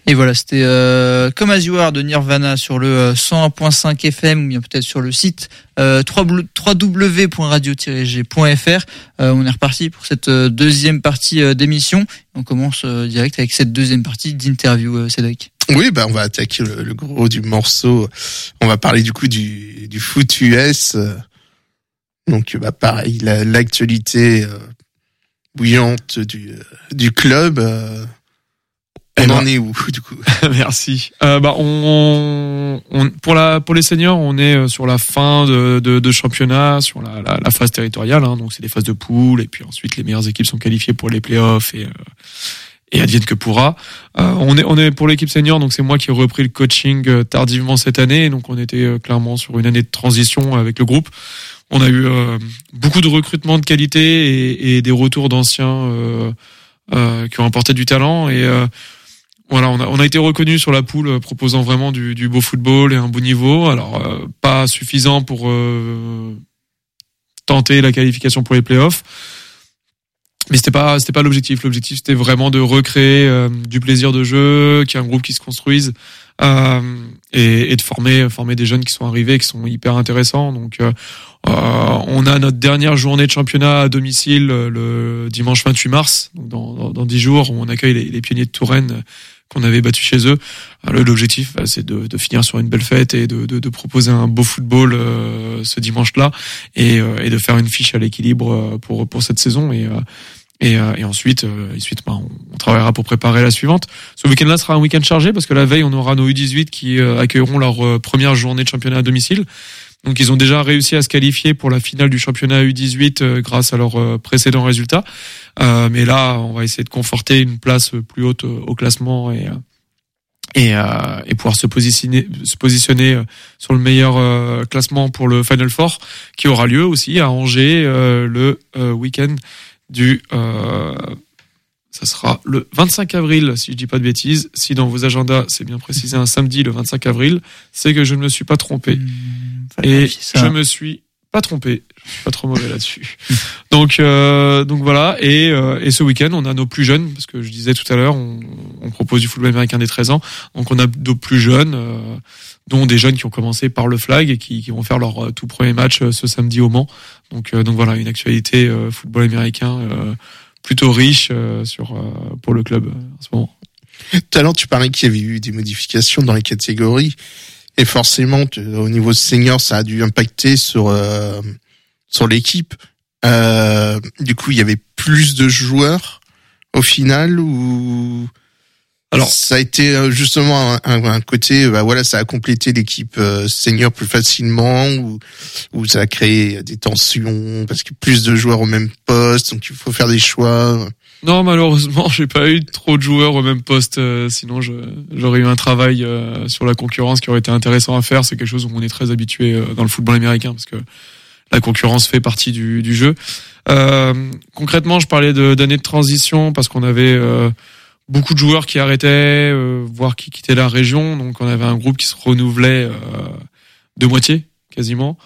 Et voilà, c'était Come As You Are de Nirvana sur le 101.5 FM ou bien peut-être sur le site www.radio-g.fr. On est reparti pour cette deuxième partie d'émission. On commence direct avec cette deuxième partie d'interview, Cédric. Oui, on va attaquer le gros du morceau. On va parler du coup du foot US. Donc pareil, l'actualité bouillante du club. On en est où du coup? Merci. Pour les seniors, on est sur la fin de championnat, sur la phase territoriale. Donc c'est des phases de poule et puis ensuite les meilleures équipes sont qualifiées pour les playoffs et advienne que pourra. On est pour l'équipe senior, donc c'est moi qui ai repris le coaching tardivement cette année. Donc on était clairement sur une année de transition avec le groupe. On a eu beaucoup de recrutements de qualité et des retours d'anciens qui ont apporté du talent et voilà, on a été reconnu sur la poule proposant vraiment du beau football et un beau niveau. Alors pas suffisant pour tenter la qualification pour les playoffs, mais c'était pas l'objectif. L'objectif c'était vraiment de recréer du plaisir de jeu, qu'il y ait un groupe qui se construise et de former des jeunes qui sont arrivés, qui sont hyper intéressants. Donc on a notre dernière journée de championnat à domicile le dimanche 28 mars, donc dans 10 jours, où on accueille les Pionniers de Touraine qu'on avait battu chez eux. L'objectif, c'est de finir sur une belle fête et de proposer un beau football ce dimanche-là et de faire une fiche à l'équilibre pour cette saison et ensuite on travaillera pour préparer la suivante. Ce week-end-là sera un week-end chargé parce que la veille on aura nos U18 qui accueilleront leur première journée de championnat à domicile. Donc ils ont déjà réussi à se qualifier pour la finale du championnat U18 grâce à leurs précédents résultats. Mais là, on va essayer de conforter une place plus haute au classement et pouvoir se positionner sur le meilleur classement pour le Final Four qui aura lieu aussi à Angers le week-end du ça sera le 25 avril, si je dis pas de bêtises. Si dans vos agendas, c'est bien précisé un samedi, le 25 avril, c'est que je ne me suis pas trompé. Et je me suis pas trompé. Je suis pas trop mauvais là-dessus. Donc voilà. Et ce week-end, on a nos plus jeunes, parce que je disais tout à l'heure, on propose du football américain des 13 ans. Donc on a nos plus jeunes, dont des jeunes qui ont commencé par le flag et qui vont faire leur tout premier match ce samedi au Mans. Donc voilà, une actualité football américain plutôt riche pour le club en ce moment. Tout à l'heure, tu parlais qu'il y avait eu des modifications dans les catégories et forcément, au niveau senior, ça a dû impacter sur l'équipe. Du coup, il y avait plus de joueurs au final ou alors ça a été justement un côté ça a complété l'équipe senior plus facilement ou ça a créé des tensions parce que plus de joueurs au même poste, donc il faut faire des choix. Non, malheureusement, j'ai pas eu trop de joueurs au même poste, sinon j'aurais eu un travail sur la concurrence qui aurait été intéressant à faire. C'est quelque chose où on est très habitué dans le football américain parce que la concurrence fait partie du jeu. Concrètement, je parlais d'années de transition parce qu'on avait beaucoup de joueurs qui arrêtaient, voire qui quittaient la région. Donc, on avait un groupe qui se renouvelait de moitié, quasiment.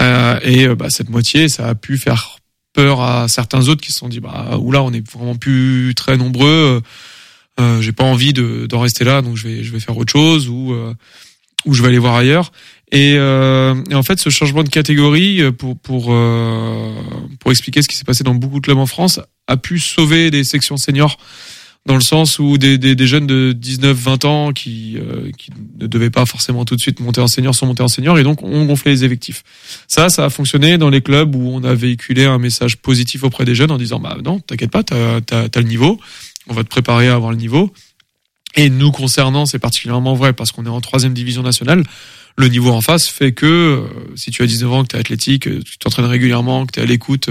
Cette moitié, ça a pu faire peur à certains autres qui se sont dit, oula, on est vraiment plus très nombreux. J'ai pas envie d'en rester là, donc je vais faire autre chose ou je vais aller voir ailleurs. Et en fait, ce changement de catégorie, pour expliquer ce qui s'est passé dans beaucoup de clubs en France, a pu sauver des sections seniors. Dans le sens où des jeunes de 19-20 ans qui ne devaient pas forcément tout de suite monter en senior sont montés en senior et donc on gonflait les effectifs. Ça a fonctionné dans les clubs où on a véhiculé un message positif auprès des jeunes en disant non, t'inquiète pas, t'as le niveau, on va te préparer à avoir le niveau. Et nous concernant, c'est particulièrement vrai parce qu'on est en 3e division nationale. Le niveau en face fait que si tu as 19 ans, que tu es athlétique, que tu t'entraînes régulièrement, que tu es à l'écoute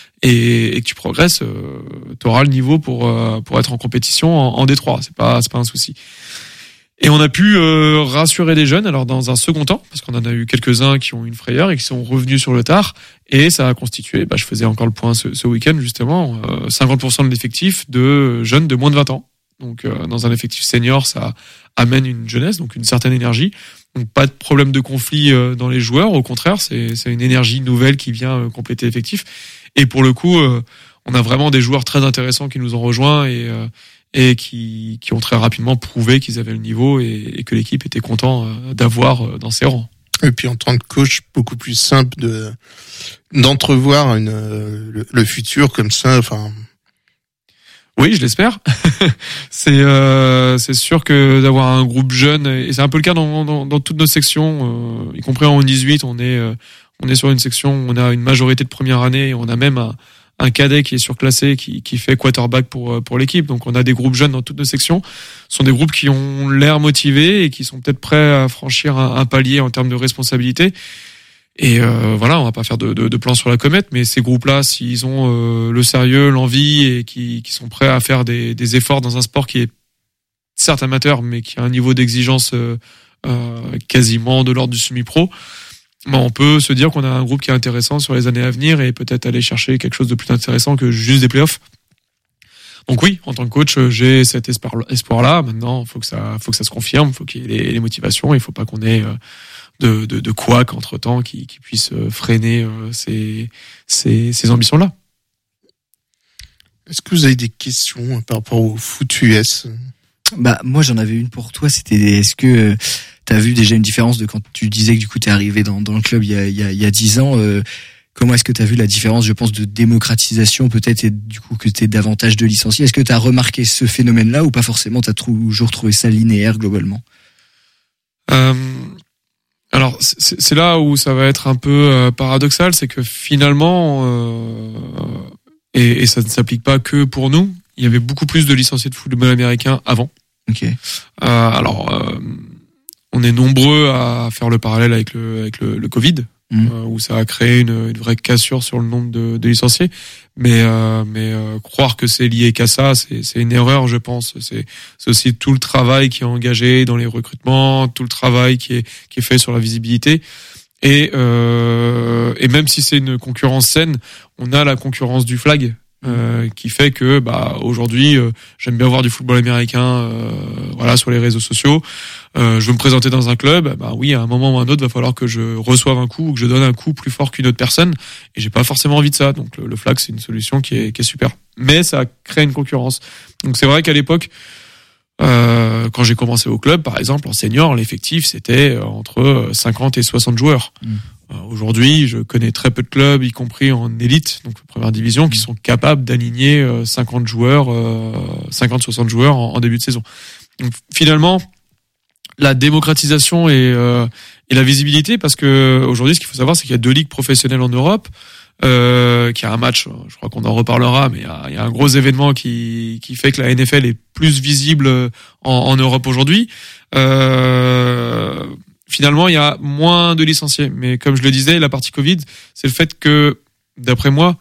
et que tu progresses, tu auras le niveau pour être en compétition en D3. C'est pas un souci. Et on a pu rassurer des jeunes, alors dans un second temps, parce qu'on en a eu quelques-uns qui ont eu une frayeur et qui sont revenus sur le tard, et ça a constitué, je faisais encore le point ce week-end justement, 50% de l'effectif de jeunes de moins de 20 ans. Donc dans un effectif senior, ça amène une jeunesse, donc une certaine énergie. Donc pas de problème de conflit dans les joueurs, au contraire, c'est une énergie nouvelle qui vient compléter l'effectif. Et pour le coup, on a vraiment des joueurs très intéressants qui nous ont rejoints et et qui ont très rapidement prouvé qu'ils avaient le niveau et que l'équipe était content d'avoir dans ses rangs. Et puis en tant que coach, beaucoup plus simple d'entrevoir le futur comme ça. Enfin. Oui, je l'espère. C'est sûr que d'avoir un groupe jeune, et c'est un peu le cas dans toutes nos sections, y compris en 18, on est sur une section où on a une majorité de première année, et on a même un cadet qui est surclassé, qui fait quarterback pour l'équipe. Donc on a des groupes jeunes dans toutes nos sections. Ce sont des groupes qui ont l'air motivés et qui sont peut-être prêts à franchir un palier en termes de responsabilité. Et voilà, on va pas faire de plan sur la comète, mais ces groupes-là, s'ils ont le sérieux, l'envie et qui sont prêts à faire des efforts dans un sport qui est certes amateur, mais qui a un niveau d'exigence quasiment de l'ordre du semi-pro, on peut se dire qu'on a un groupe qui est intéressant sur les années à venir et peut-être aller chercher quelque chose de plus intéressant que juste des playoffs. Donc oui, en tant que coach, j'ai cet espoir-là. Maintenant, faut que ça se confirme, faut qu'il y ait les motivations, il faut pas qu'on ait de couac entre-temps qui puisse freiner ces ambitions-là. Est-ce que vous avez des questions par rapport au foot US? Bah moi j'en avais une pour toi, c'était est-ce que t'as vu déjà une différence de quand tu disais que du coup t'es arrivé dans le club il y a 10 ans, comment est-ce que t'as vu la différence, je pense, de démocratisation peut-être, et du coup que t'es davantage de licenciés? Est-ce que t'as remarqué ce phénomène-là ou pas forcément, t'as toujours trouvé ça linéaire globalement? Alors c'est là où ça va être un peu paradoxal, c'est que finalement et ça ne s'applique pas que pour nous, il y avait beaucoup plus de licenciés de football américain avant. Ok. On est nombreux à faire le parallèle avec le Covid, où ça a créé une vraie cassure sur le nombre de licenciés. Mais croire que c'est lié qu'à ça, c'est une erreur, je pense. C'est aussi tout le travail qui est engagé dans les recrutements, tout le travail qui est fait sur la visibilité. Et même si c'est une concurrence saine, on a la concurrence du flag. Qui fait que aujourd'hui j'aime bien voir du football américain sur les réseaux sociaux. Je veux me présenter dans un club, oui, à un moment ou à un autre va falloir que je reçoive un coup ou que je donne un coup plus fort qu'une autre personne, et j'ai pas forcément envie de ça. Donc le flag, c'est une solution qui est super, mais ça crée une concurrence. Donc c'est vrai qu'à l'époque, quand j'ai commencé au club, par exemple, en senior, l'effectif c'était entre 50 et 60 joueurs. Aujourd'hui, je connais très peu de clubs, y compris en élite, donc première division, qui sont capables d'aligner 50-60 joueurs en début de saison. Donc, finalement, la démocratisation et la visibilité, parce que aujourd'hui, ce qu'il faut savoir, c'est qu'il y a 2 ligues professionnelles en Europe, qu'il y a un match, je crois qu'on en reparlera, mais il y a un gros événement qui fait que la NFL est plus visible en Europe aujourd'hui. Finalement, il y a moins de licenciés. Mais comme je le disais, la partie Covid, c'est le fait que, d'après moi,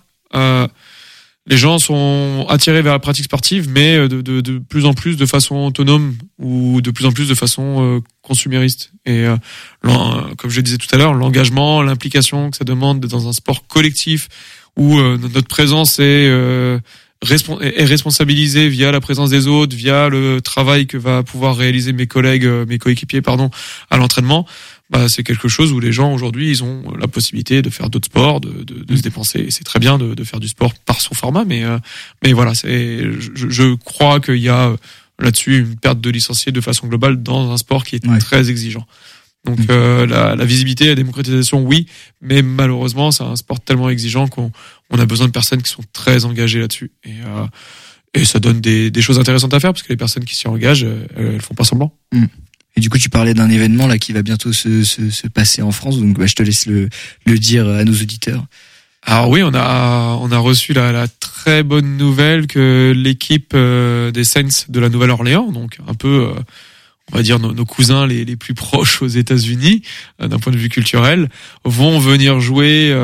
les gens sont attirés vers la pratique sportive, mais de plus en plus de façon autonome ou de plus en plus de façon consumériste. Et comme je le disais tout à l'heure, l'engagement, l'implication que ça demande dans un sport collectif où notre présence est responsabilisé via la présence des autres, via le travail que va pouvoir réaliser mes coéquipiers, à l'entraînement, c'est quelque chose où les gens aujourd'hui, ils ont la possibilité de faire d'autres sports, de se dépenser. Et c'est très bien de faire du sport par son format, mais voilà, je crois qu'il y a là-dessus une perte de licenciés de façon globale dans un sport qui est très exigeant. Donc la visibilité, la démocratisation, oui, mais malheureusement c'est un sport tellement exigeant qu'on a besoin de personnes qui sont très engagées là-dessus, et ça donne des choses intéressantes à faire, parce que les personnes qui s'y engagent, elles font pas semblant. Et du coup, tu parlais d'un événement là qui va bientôt se passer en France, donc je te laisse le dire à nos auditeurs. Alors oui, on a reçu la très bonne nouvelle que l'équipe des Saints de la Nouvelle-Orléans, donc un peu on va dire nos cousins les plus proches aux États-Unis d'un point de vue culturel, vont venir jouer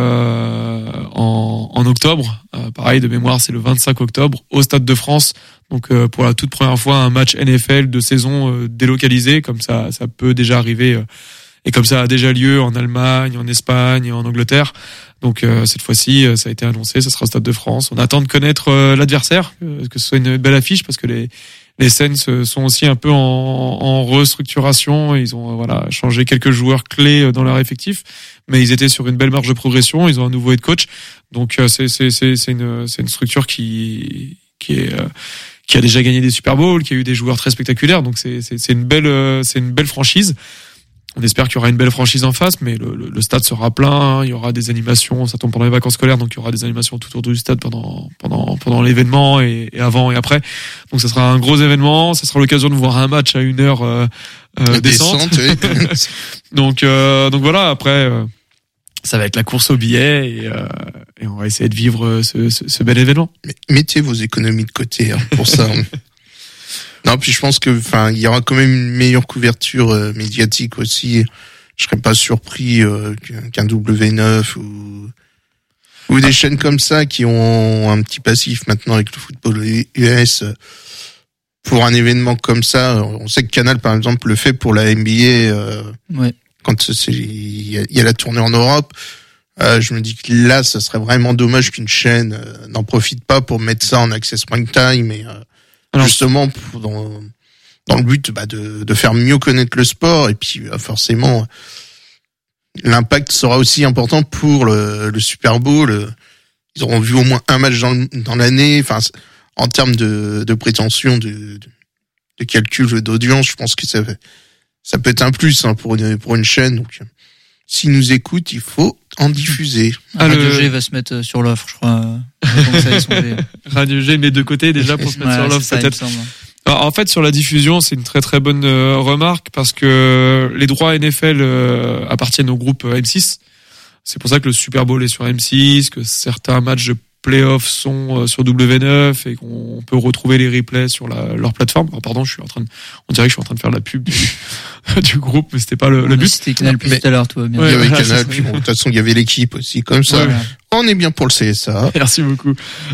en octobre. Pareil, de mémoire, c'est le 25 octobre au Stade de France. Donc pour la toute première fois, un match NFL de saison délocalisé, comme ça peut déjà arriver, et comme ça a déjà lieu en Allemagne, en Espagne et en Angleterre. Donc cette fois-ci, ça a été annoncé, ça sera au Stade de France. On attend de connaître l'adversaire, que ce soit une belle affiche, parce que les Saints sont aussi un peu en restructuration. Ils ont changé quelques joueurs clés dans leur effectif, mais ils étaient sur une belle marge de progression. Ils ont un nouveau head coach, donc c'est une structure qui qui a déjà gagné des Super Bowls, qui a eu des joueurs très spectaculaires. Donc c'est une belle franchise. On espère qu'il y aura une belle franchise en face, mais le stade sera plein. Il y aura des animations. Ça tombe pendant les vacances scolaires, donc il y aura des animations tout autour du stade pendant l'événement et avant et après. Donc ça sera un gros événement. Ça sera l'occasion de voir un match à une heure décente. Oui. Donc voilà. Après, ça va être la course aux billets et on va essayer de vivre ce bel événement. Mettez vos économies de côté pour ça. Non, puis je pense que, il y aura quand même une meilleure couverture médiatique aussi. Je serais pas surpris qu'un W9 ou des chaînes comme ça qui ont un petit passif maintenant avec le football US. Pour un événement comme ça, on sait que Canal par exemple le fait pour la NBA. Ouais. Quand il y a la tournée en Europe, je me dis que là, ça serait vraiment dommage qu'une chaîne n'en profite pas pour mettre ça en access prime time et justement dans le but de faire mieux connaître le sport et puis forcément l'impact sera aussi important pour le Super Bowl. Ils auront vu au moins un match dans l'année. Enfin, en termes de prétention de calcul d'audience, je pense que ça peut être un plus pour une chaîne. Donc, s'ils nous écoutent, il faut en diffuser. Radio G va se mettre sur l'offre, je crois. Radio G met de côté déjà pour se mettre sur l'offre, peut-être. Alors, en fait, sur la diffusion, c'est une très très bonne remarque parce que les droits NFL appartiennent au groupe M6. C'est pour ça que le Super Bowl est sur M6, que certains matchs de playoffs sont sur W9 et qu'on peut retrouver les replays sur leur plateforme. Alors, pardon, on dirait que je suis en train de faire la pub du groupe, mais c'était pas le but. C'était Canal Plus tout à l'heure, toi. Bien. Il y avait Canal, puis bon, de toute façon, il y avait l'équipe aussi, comme ça. Ouais. On est bien pour le CSA. Merci beaucoup.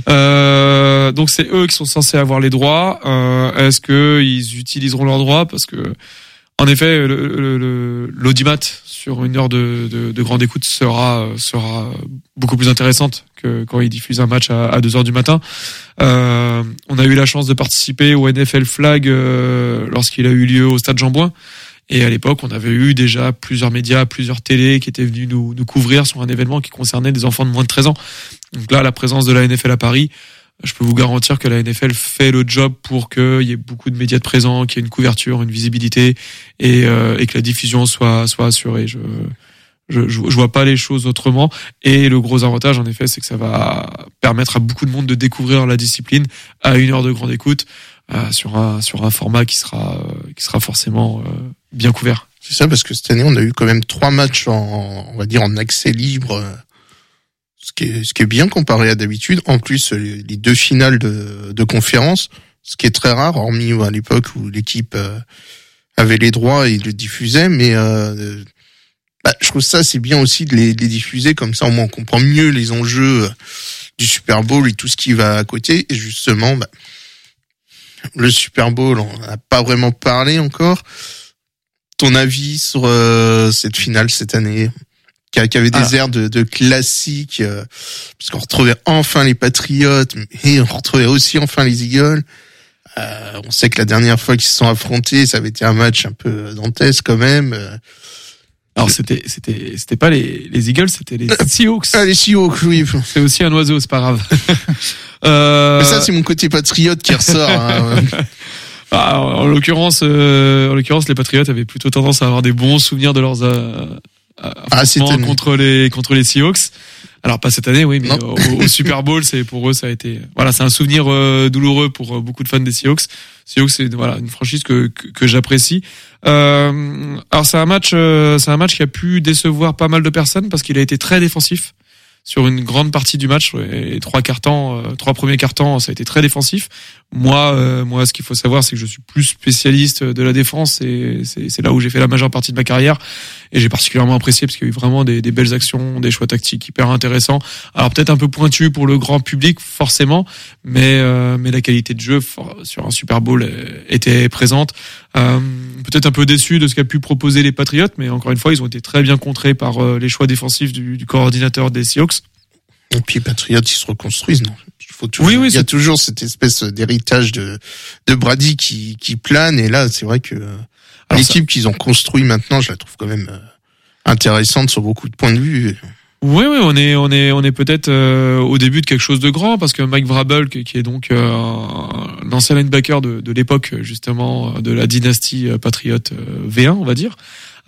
Donc c'est eux qui sont censés avoir les droits. Est-ce que ils utiliseront leurs droits? Parce que, en effet, l'audimat sur une heure de grande écoute sera beaucoup plus intéressante que quand ils diffusent un match à 2 heures du matin. On a eu la chance de participer au NFL Flag lorsqu'il a eu lieu au Stade Jean-Bouin. Et à l'époque, on avait eu déjà plusieurs médias, plusieurs télés qui étaient venus nous couvrir sur un événement qui concernait des enfants de moins de 13 ans. Donc là, la présence de la NFL à Paris, je peux vous garantir que la NFL fait le job pour qu'il y ait beaucoup de médias de présents, qu'il y ait une couverture, une visibilité et que la diffusion soit assurée. Je vois pas les choses autrement. Et le gros avantage, en effet, c'est que ça va permettre à beaucoup de monde de découvrir la discipline à 1 heure de grande écoute. Sur un format qui sera forcément bien couvert. C'est ça, parce que cette année, on a eu quand même 3 matchs on va dire en accès libre, ce qui est bien comparé à d'habitude. En plus, les 2 finales de conférence, ce qui est très rare, hormis à l'époque où l'équipe avait les droits et le diffusait, mais je trouve ça c'est bien aussi de les diffuser, comme ça au moins on comprend mieux les enjeux du Super Bowl et tout ce qui va à côté. Et justement, le Super Bowl, on n'a pas vraiment parlé encore. Ton avis sur cette finale cette année, qui avait des airs de classique, puisqu'on retrouvait enfin les Patriots, et on retrouvait aussi enfin les Eagles. On sait que la dernière fois qu'ils se sont affrontés, ça avait été un match un peu dantesque quand même. Alors c'était pas les Eagles, c'était les Seahawks. Ah, les Seahawks, oui. C'est aussi un oiseau, c'est pas grave. Mais ça, c'est mon côté patriote qui ressort. Hein. En l'occurrence, les Patriots avaient plutôt tendance à avoir des bons souvenirs de leurs affrontements contre les Seahawks. Alors pas cette année, oui, mais au Super Bowl, pour eux, ça a été, c'est un souvenir douloureux pour beaucoup de fans des Seahawks. Seahawks, c'est une franchise que j'apprécie. Alors c'est un match qui a pu décevoir pas mal de personnes parce qu'il a été très défensif sur une grande partie du match. Et 3 premiers quarts-temps, ça a été très défensif. Moi, ce qu'il faut savoir, c'est que je suis plus spécialiste de la défense et c'est là où j'ai fait la majeure partie de ma carrière. Et j'ai particulièrement apprécié parce qu'il y a eu vraiment des belles actions, des choix tactiques hyper intéressants. Alors peut-être un peu pointu pour le grand public, forcément, mais la qualité de jeu sur un Super Bowl était présente. Peut-être un peu déçu de ce qu'a pu proposer les Patriots, mais encore une fois, ils ont été très bien contrés par les choix défensifs du coordinateur des Seahawks. Et puis les Patriots, ils se reconstruisent, non? Il y a toujours cette espèce d'héritage de Brady qui plane, et là, c'est vrai que l'équipe qu'ils ont construit maintenant, je la trouve quand même intéressante sur beaucoup de points de vue. Oui, on est peut-être au début de quelque chose de grand, parce que Mike Vrabel, qui est donc l'ancien linebacker de l'époque justement de la dynastie Patriot V1, on va dire,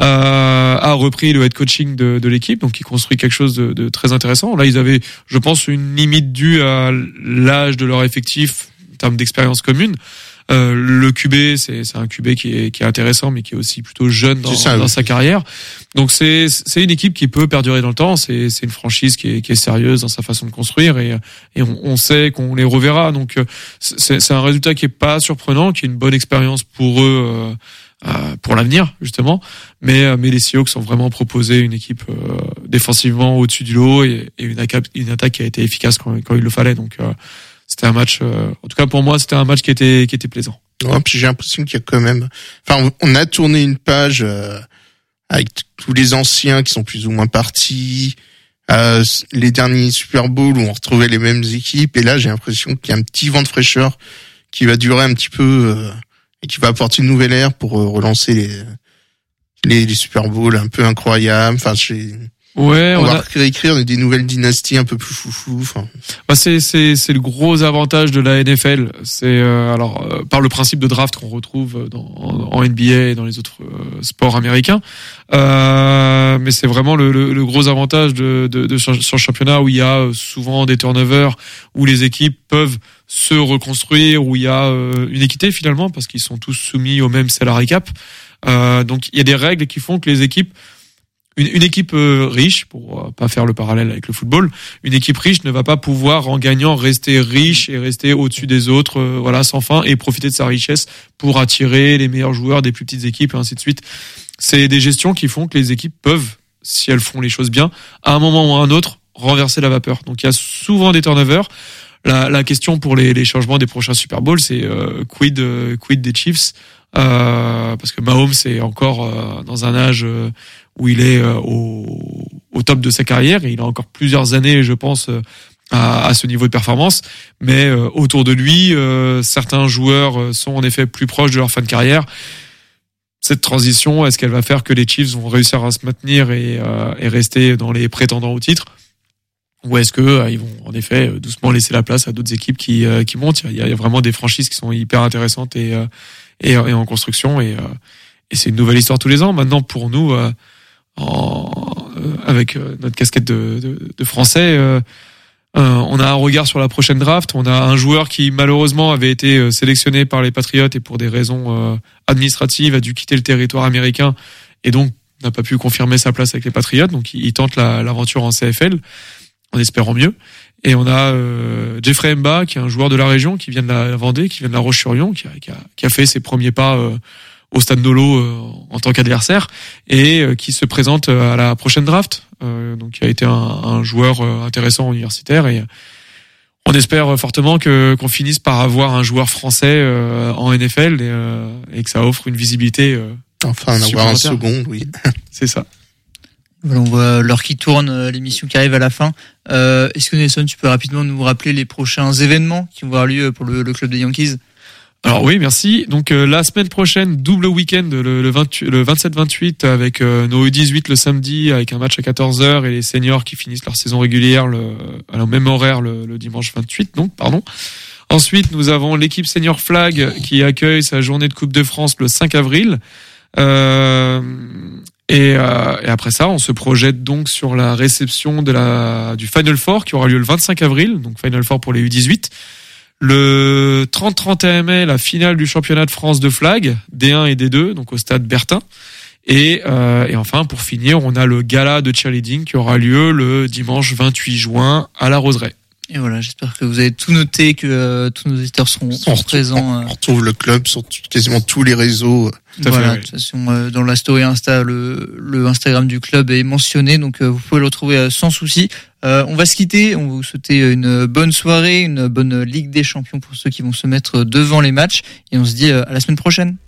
a repris le head coaching de l'équipe, donc il construit quelque chose de très intéressant. Là, ils avaient, je pense, une limite due à l'âge de leur effectif en termes d'expérience commune. Le QB, c'est un QB qui est intéressant, mais qui est aussi plutôt jeune dans sa carrière. Donc c'est une équipe qui peut perdurer dans le temps. C'est une franchise qui est sérieuse dans sa façon de construire, et on sait qu'on les reverra. Donc c'est un résultat qui est pas surprenant, qui est une bonne expérience pour eux. Pour l'avenir justement, mais les Seahawks ont vraiment proposé une équipe défensivement au-dessus du lot, et une attaque qui a été efficace quand il le fallait. Donc c'était un match, en tout cas pour moi, c'était un match qui était plaisant. Ouais, puis j'ai l'impression qu'il y a quand même, enfin, on a tourné une page avec tous les anciens qui sont plus ou moins partis, les derniers Super Bowl où on retrouvait les mêmes équipes, et là j'ai l'impression qu'il y a un petit vent de fraîcheur qui va durer un petit peu et qui va apporter une nouvelle ère pour relancer les Super Bowls un peu incroyables. Enfin, on va réécrire des nouvelles dynasties un peu plus foufou. Enfin. Bah c'est le gros avantage de la NFL. C'est par le principe de draft qu'on retrouve en NBA et dans les autres sports américains. Mais c'est vraiment le gros avantage sur le championnat, où il y a souvent des turnovers, où les équipes peuvent se reconstruire, où il y a une équité finalement, parce qu'ils sont tous soumis au même salary cap. Donc il y a des règles qui font que les équipes, une équipe riche, pour pas faire le parallèle avec le football, une équipe riche ne va pas pouvoir en gagnant rester riche et rester au-dessus des autres, sans fin, et profiter de sa richesse pour attirer les meilleurs joueurs des plus petites équipes, et ainsi de suite. C'est des gestions qui font que les équipes peuvent, si elles font les choses bien, à un moment ou à un autre, renverser la vapeur. Donc il y a souvent des turnovers. La question pour les changements des prochains Super Bowls, c'est quid des Chiefs, parce que Mahomes est encore dans un âge où il est au top de sa carrière, et il a encore plusieurs années, je pense, à ce niveau de performance. Mais autour de lui, certains joueurs sont en effet plus proches de leur fin de carrière. Cette transition, est-ce qu'elle va faire que les Chiefs vont réussir à se maintenir et rester dans les prétendants au titre, ou est-ce que ils vont en effet doucement laisser la place à d'autres équipes qui montent? Il y a vraiment des franchises qui sont hyper intéressantes et en construction, et c'est une nouvelle histoire tous les ans. Maintenant, pour nous, avec notre casquette de Français, on a un regard sur la prochaine draft. On a un joueur qui malheureusement avait été sélectionné par les Patriots, et pour des raisons administratives a dû quitter le territoire américain, et donc n'a pas pu confirmer sa place avec les Patriots. Donc il tente l'aventure en CFL en espérant mieux. Et on a Jeffrey Mba, qui est un joueur de la région, qui vient de la Vendée, qui vient de La Roche-sur-Yon, qui a fait ses premiers pas au Stade Nolo en tant qu'adversaire, et qui se présente à la prochaine draft. Donc qui a été un joueur intéressant universitaire, et on espère fortement qu'on finisse par avoir un joueur français en NFL, et que ça offre une visibilité enfin en avoir un second, oui. C'est ça. Voilà, on voit l'heure qui tourne, l'émission qui arrive à la fin. Est-ce que Nelson, tu peux rapidement nous rappeler les prochains événements qui vont avoir lieu pour le club des Yankees? Alors oui, merci. Donc la semaine prochaine, double week-end, le 27-28, avec nos U18 le samedi, avec un match à 14h, et les seniors qui finissent leur saison régulière à la même horaire le dimanche 28. Donc pardon. Ensuite, nous avons l'équipe Senior Flag qui accueille sa journée de Coupe de France le 5 avril. Et après ça, on se projette donc sur la réception du Final Four qui aura lieu le 25 avril, donc Final Four pour les U18. Le 30-31 mai, la finale du championnat de France de flag, D1 et D2, donc au stade Bertin. Et enfin, pour finir, on a le gala de cheerleading qui aura lieu le dimanche 28 juin à la Roseraie. Et voilà, j'espère que vous avez tout noté, que tous nos auditeurs seront présents. On retrouve le club sur quasiment tous les réseaux. Voilà, de toute façon, dans la story Insta, le Instagram du club est mentionné, donc vous pouvez le retrouver sans souci. On va se quitter, on va vous souhaiter une bonne soirée, une bonne Ligue des Champions pour ceux qui vont se mettre devant les matchs, et on se dit à la semaine prochaine.